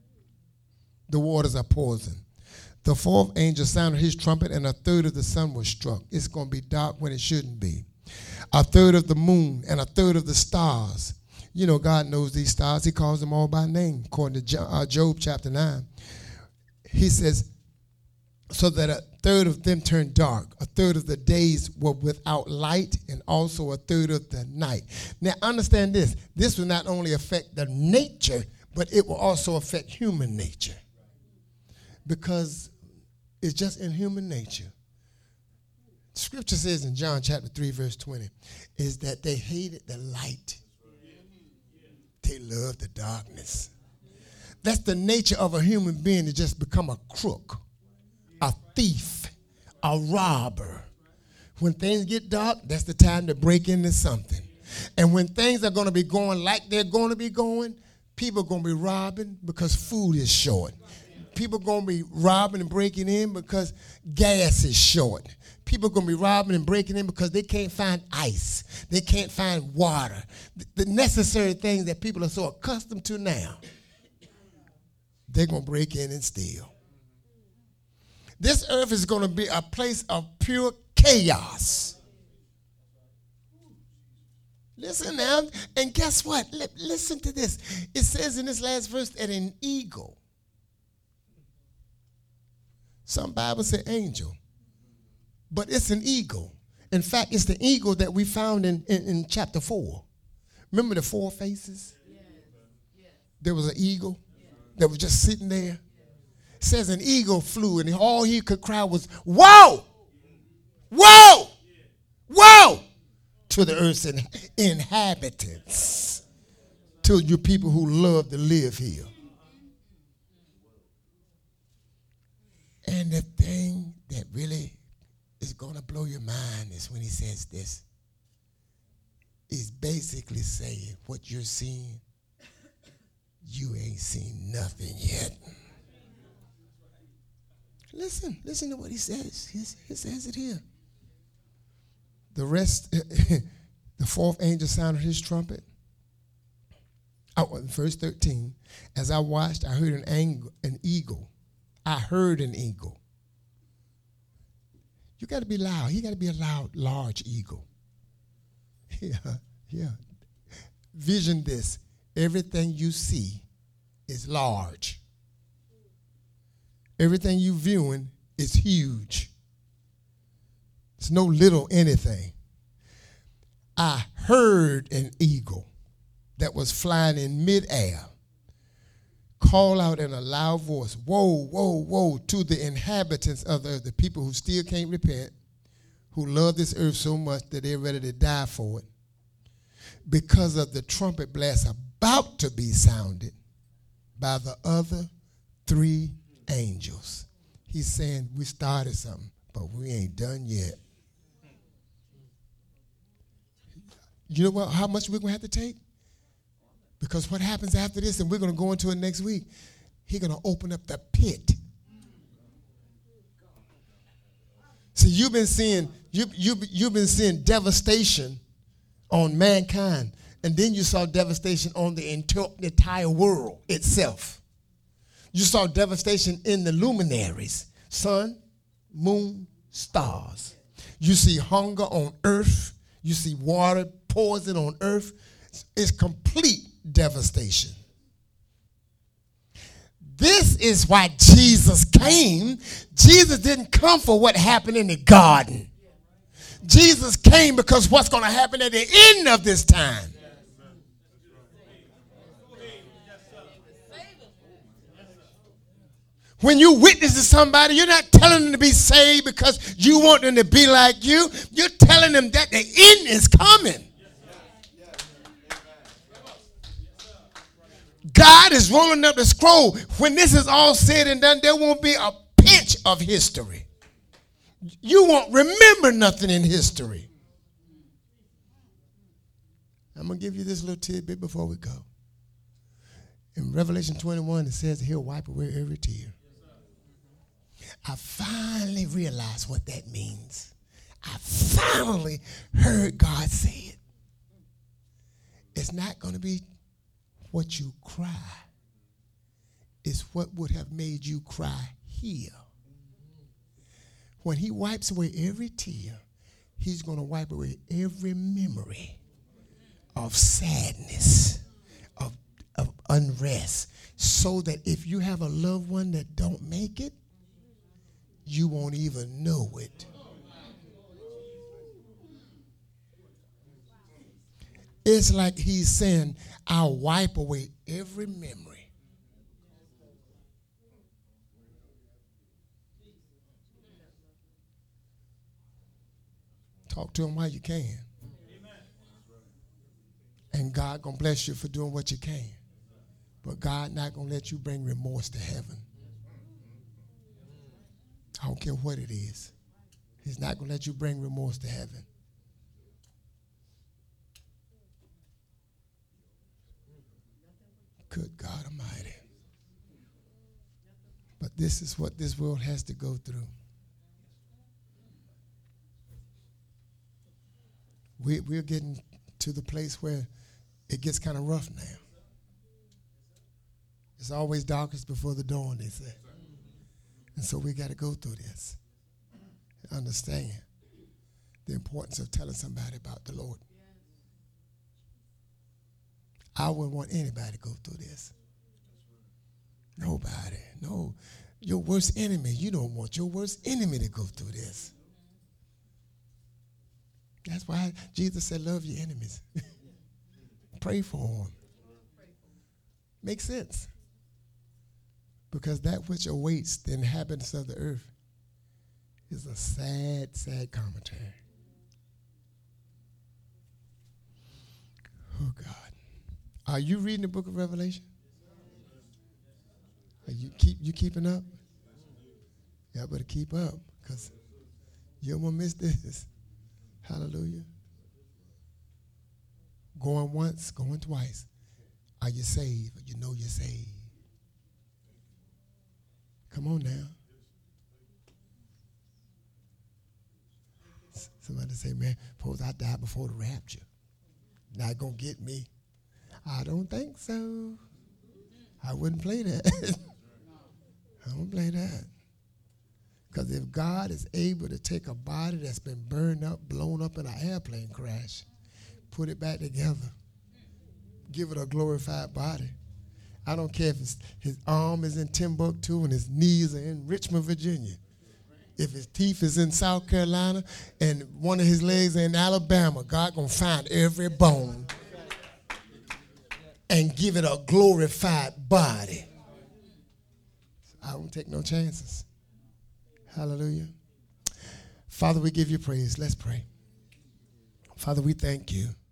A: The waters are poison. The fourth angel sounded his trumpet, and a third of the sun was struck. It's going to be dark when it shouldn't be. A third of the moon and a third of the stars. You know, God knows these stars. He calls them all by name, according to Job chapter nine. He says, so that a third of them turned dark. A third of the days were without light, and also a third of the night. Now, understand this. This will not only affect the nature, but it will also affect human nature. Because it's just in human nature. Scripture says in John chapter three, verse twenty, is that they hated the light. They loved the darkness. That's the nature of a human being, to just become a crook, a thief, a robber. When things get dark, that's the time to break into something. And when things are going to be going like they're going to be going, people are going to be robbing because food is short. People are going to be robbing and breaking in because gas is short. People are going to be robbing and breaking in because they can't find ice. They can't find water. The necessary things that people are so accustomed to now, they're going to break in and steal. This earth is going to be a place of pure chaos. Listen now, and guess what? L- listen to this. It says in this last verse that an eagle, some Bible say angel, but it's an eagle. In fact, it's the eagle that we found in, in, in chapter four. Remember the four faces? Yes. Yes. There was an eagle yes. that was just sitting there. It says an eagle flew, and all he could cry was, whoa! Whoa! Woe to the earth's in- inhabitants, to you people who love to live here. And the thing that really is going to blow your mind is when he says this. He's basically saying what you're seeing, you ain't seen nothing yet. Listen, listen to what he says. He, he says it here. The rest, the fourth angel sounded his trumpet. Oh, verse thirteen. As I watched, I heard an, ang- an eagle. I heard an eagle. You got to be loud. He got to be a loud, large eagle. Yeah, yeah. Vision this. Everything you see is large. Everything you viewing is huge. It's no little anything. I heard an eagle that was flying in midair call out in a loud voice, woe, woe, woe, to the inhabitants of the earth, the people who still can't repent, who love this earth so much that they're ready to die for it, because of the trumpet blast about to be sounded by the other three angels. He's saying, we started something, but we ain't done yet. You know what? How much we're going to have to take? Because what happens after this, and we're going to go into it next week, he's going to open up the pit. See, you've been seeing you you you've been seeing devastation on mankind, and then you saw devastation on the entire world itself. You saw devastation in the luminaries, sun, moon, stars. You see hunger on earth. You see water, poison on earth. It's complete devastation. This is why Jesus came. Jesus didn't come for what happened in the garden. Jesus came because what's going to happen at the end of this time. When you witness to somebody, you're not telling them to be saved because you want them to be like you. You're telling them that the end is coming. God is rolling up the scroll. When this is all said and done, there won't be a pinch of history. You won't remember nothing in history. I'm going to give you this little tidbit before we go. In Revelation twenty-one, it says he'll wipe away every tear. I finally realized what that means. I finally heard God say it. It's not going to be what you cry. It's what would have made you cry here. When he wipes away every tear, he's going to wipe away every memory of sadness, of, of unrest, so that if you have a loved one that don't make it, you won't even know it. It's like he's saying, I'll wipe away every memory. Talk to him while you can. And God gonna bless you for doing what you can. But God not gonna let you bring remorse to heaven. I don't care what it is. He's not gonna let you bring remorse to heaven. Good God Almighty. But this is what this world has to go through. We, we're getting to the place where it gets kind of rough now. It's always darkest before the dawn, they say. And so we got to go through this. Understand the importance of telling somebody about the Lord. I wouldn't want anybody to go through this. Nobody. No. Your worst enemy. You don't want your worst enemy to go through this. That's why Jesus said, love your enemies. Pray for them. Makes sense. Because that which awaits the inhabitants of the earth is a sad, sad commentary. Are you reading the book of Revelation? Are you keep you keeping up? Y'all better keep up, because you don't want to miss this. Hallelujah. Going once, going twice. Are you saved? You know you're saved. Come on now. Somebody say, man, suppose I die before the rapture. Not going to get me. I don't think so. I wouldn't play that. I won't play that. Because if God is able to take a body that's been burned up, blown up in an airplane crash, put it back together, give it a glorified body. I don't care if his, his arm is in Timbuktu and his knees are in Richmond, Virginia. If his teeth is in South Carolina and one of his legs are in Alabama, God going to find every bone and give it a glorified body. I won't take no chances. Hallelujah. Father, we give you praise. Let's pray. Father, we thank you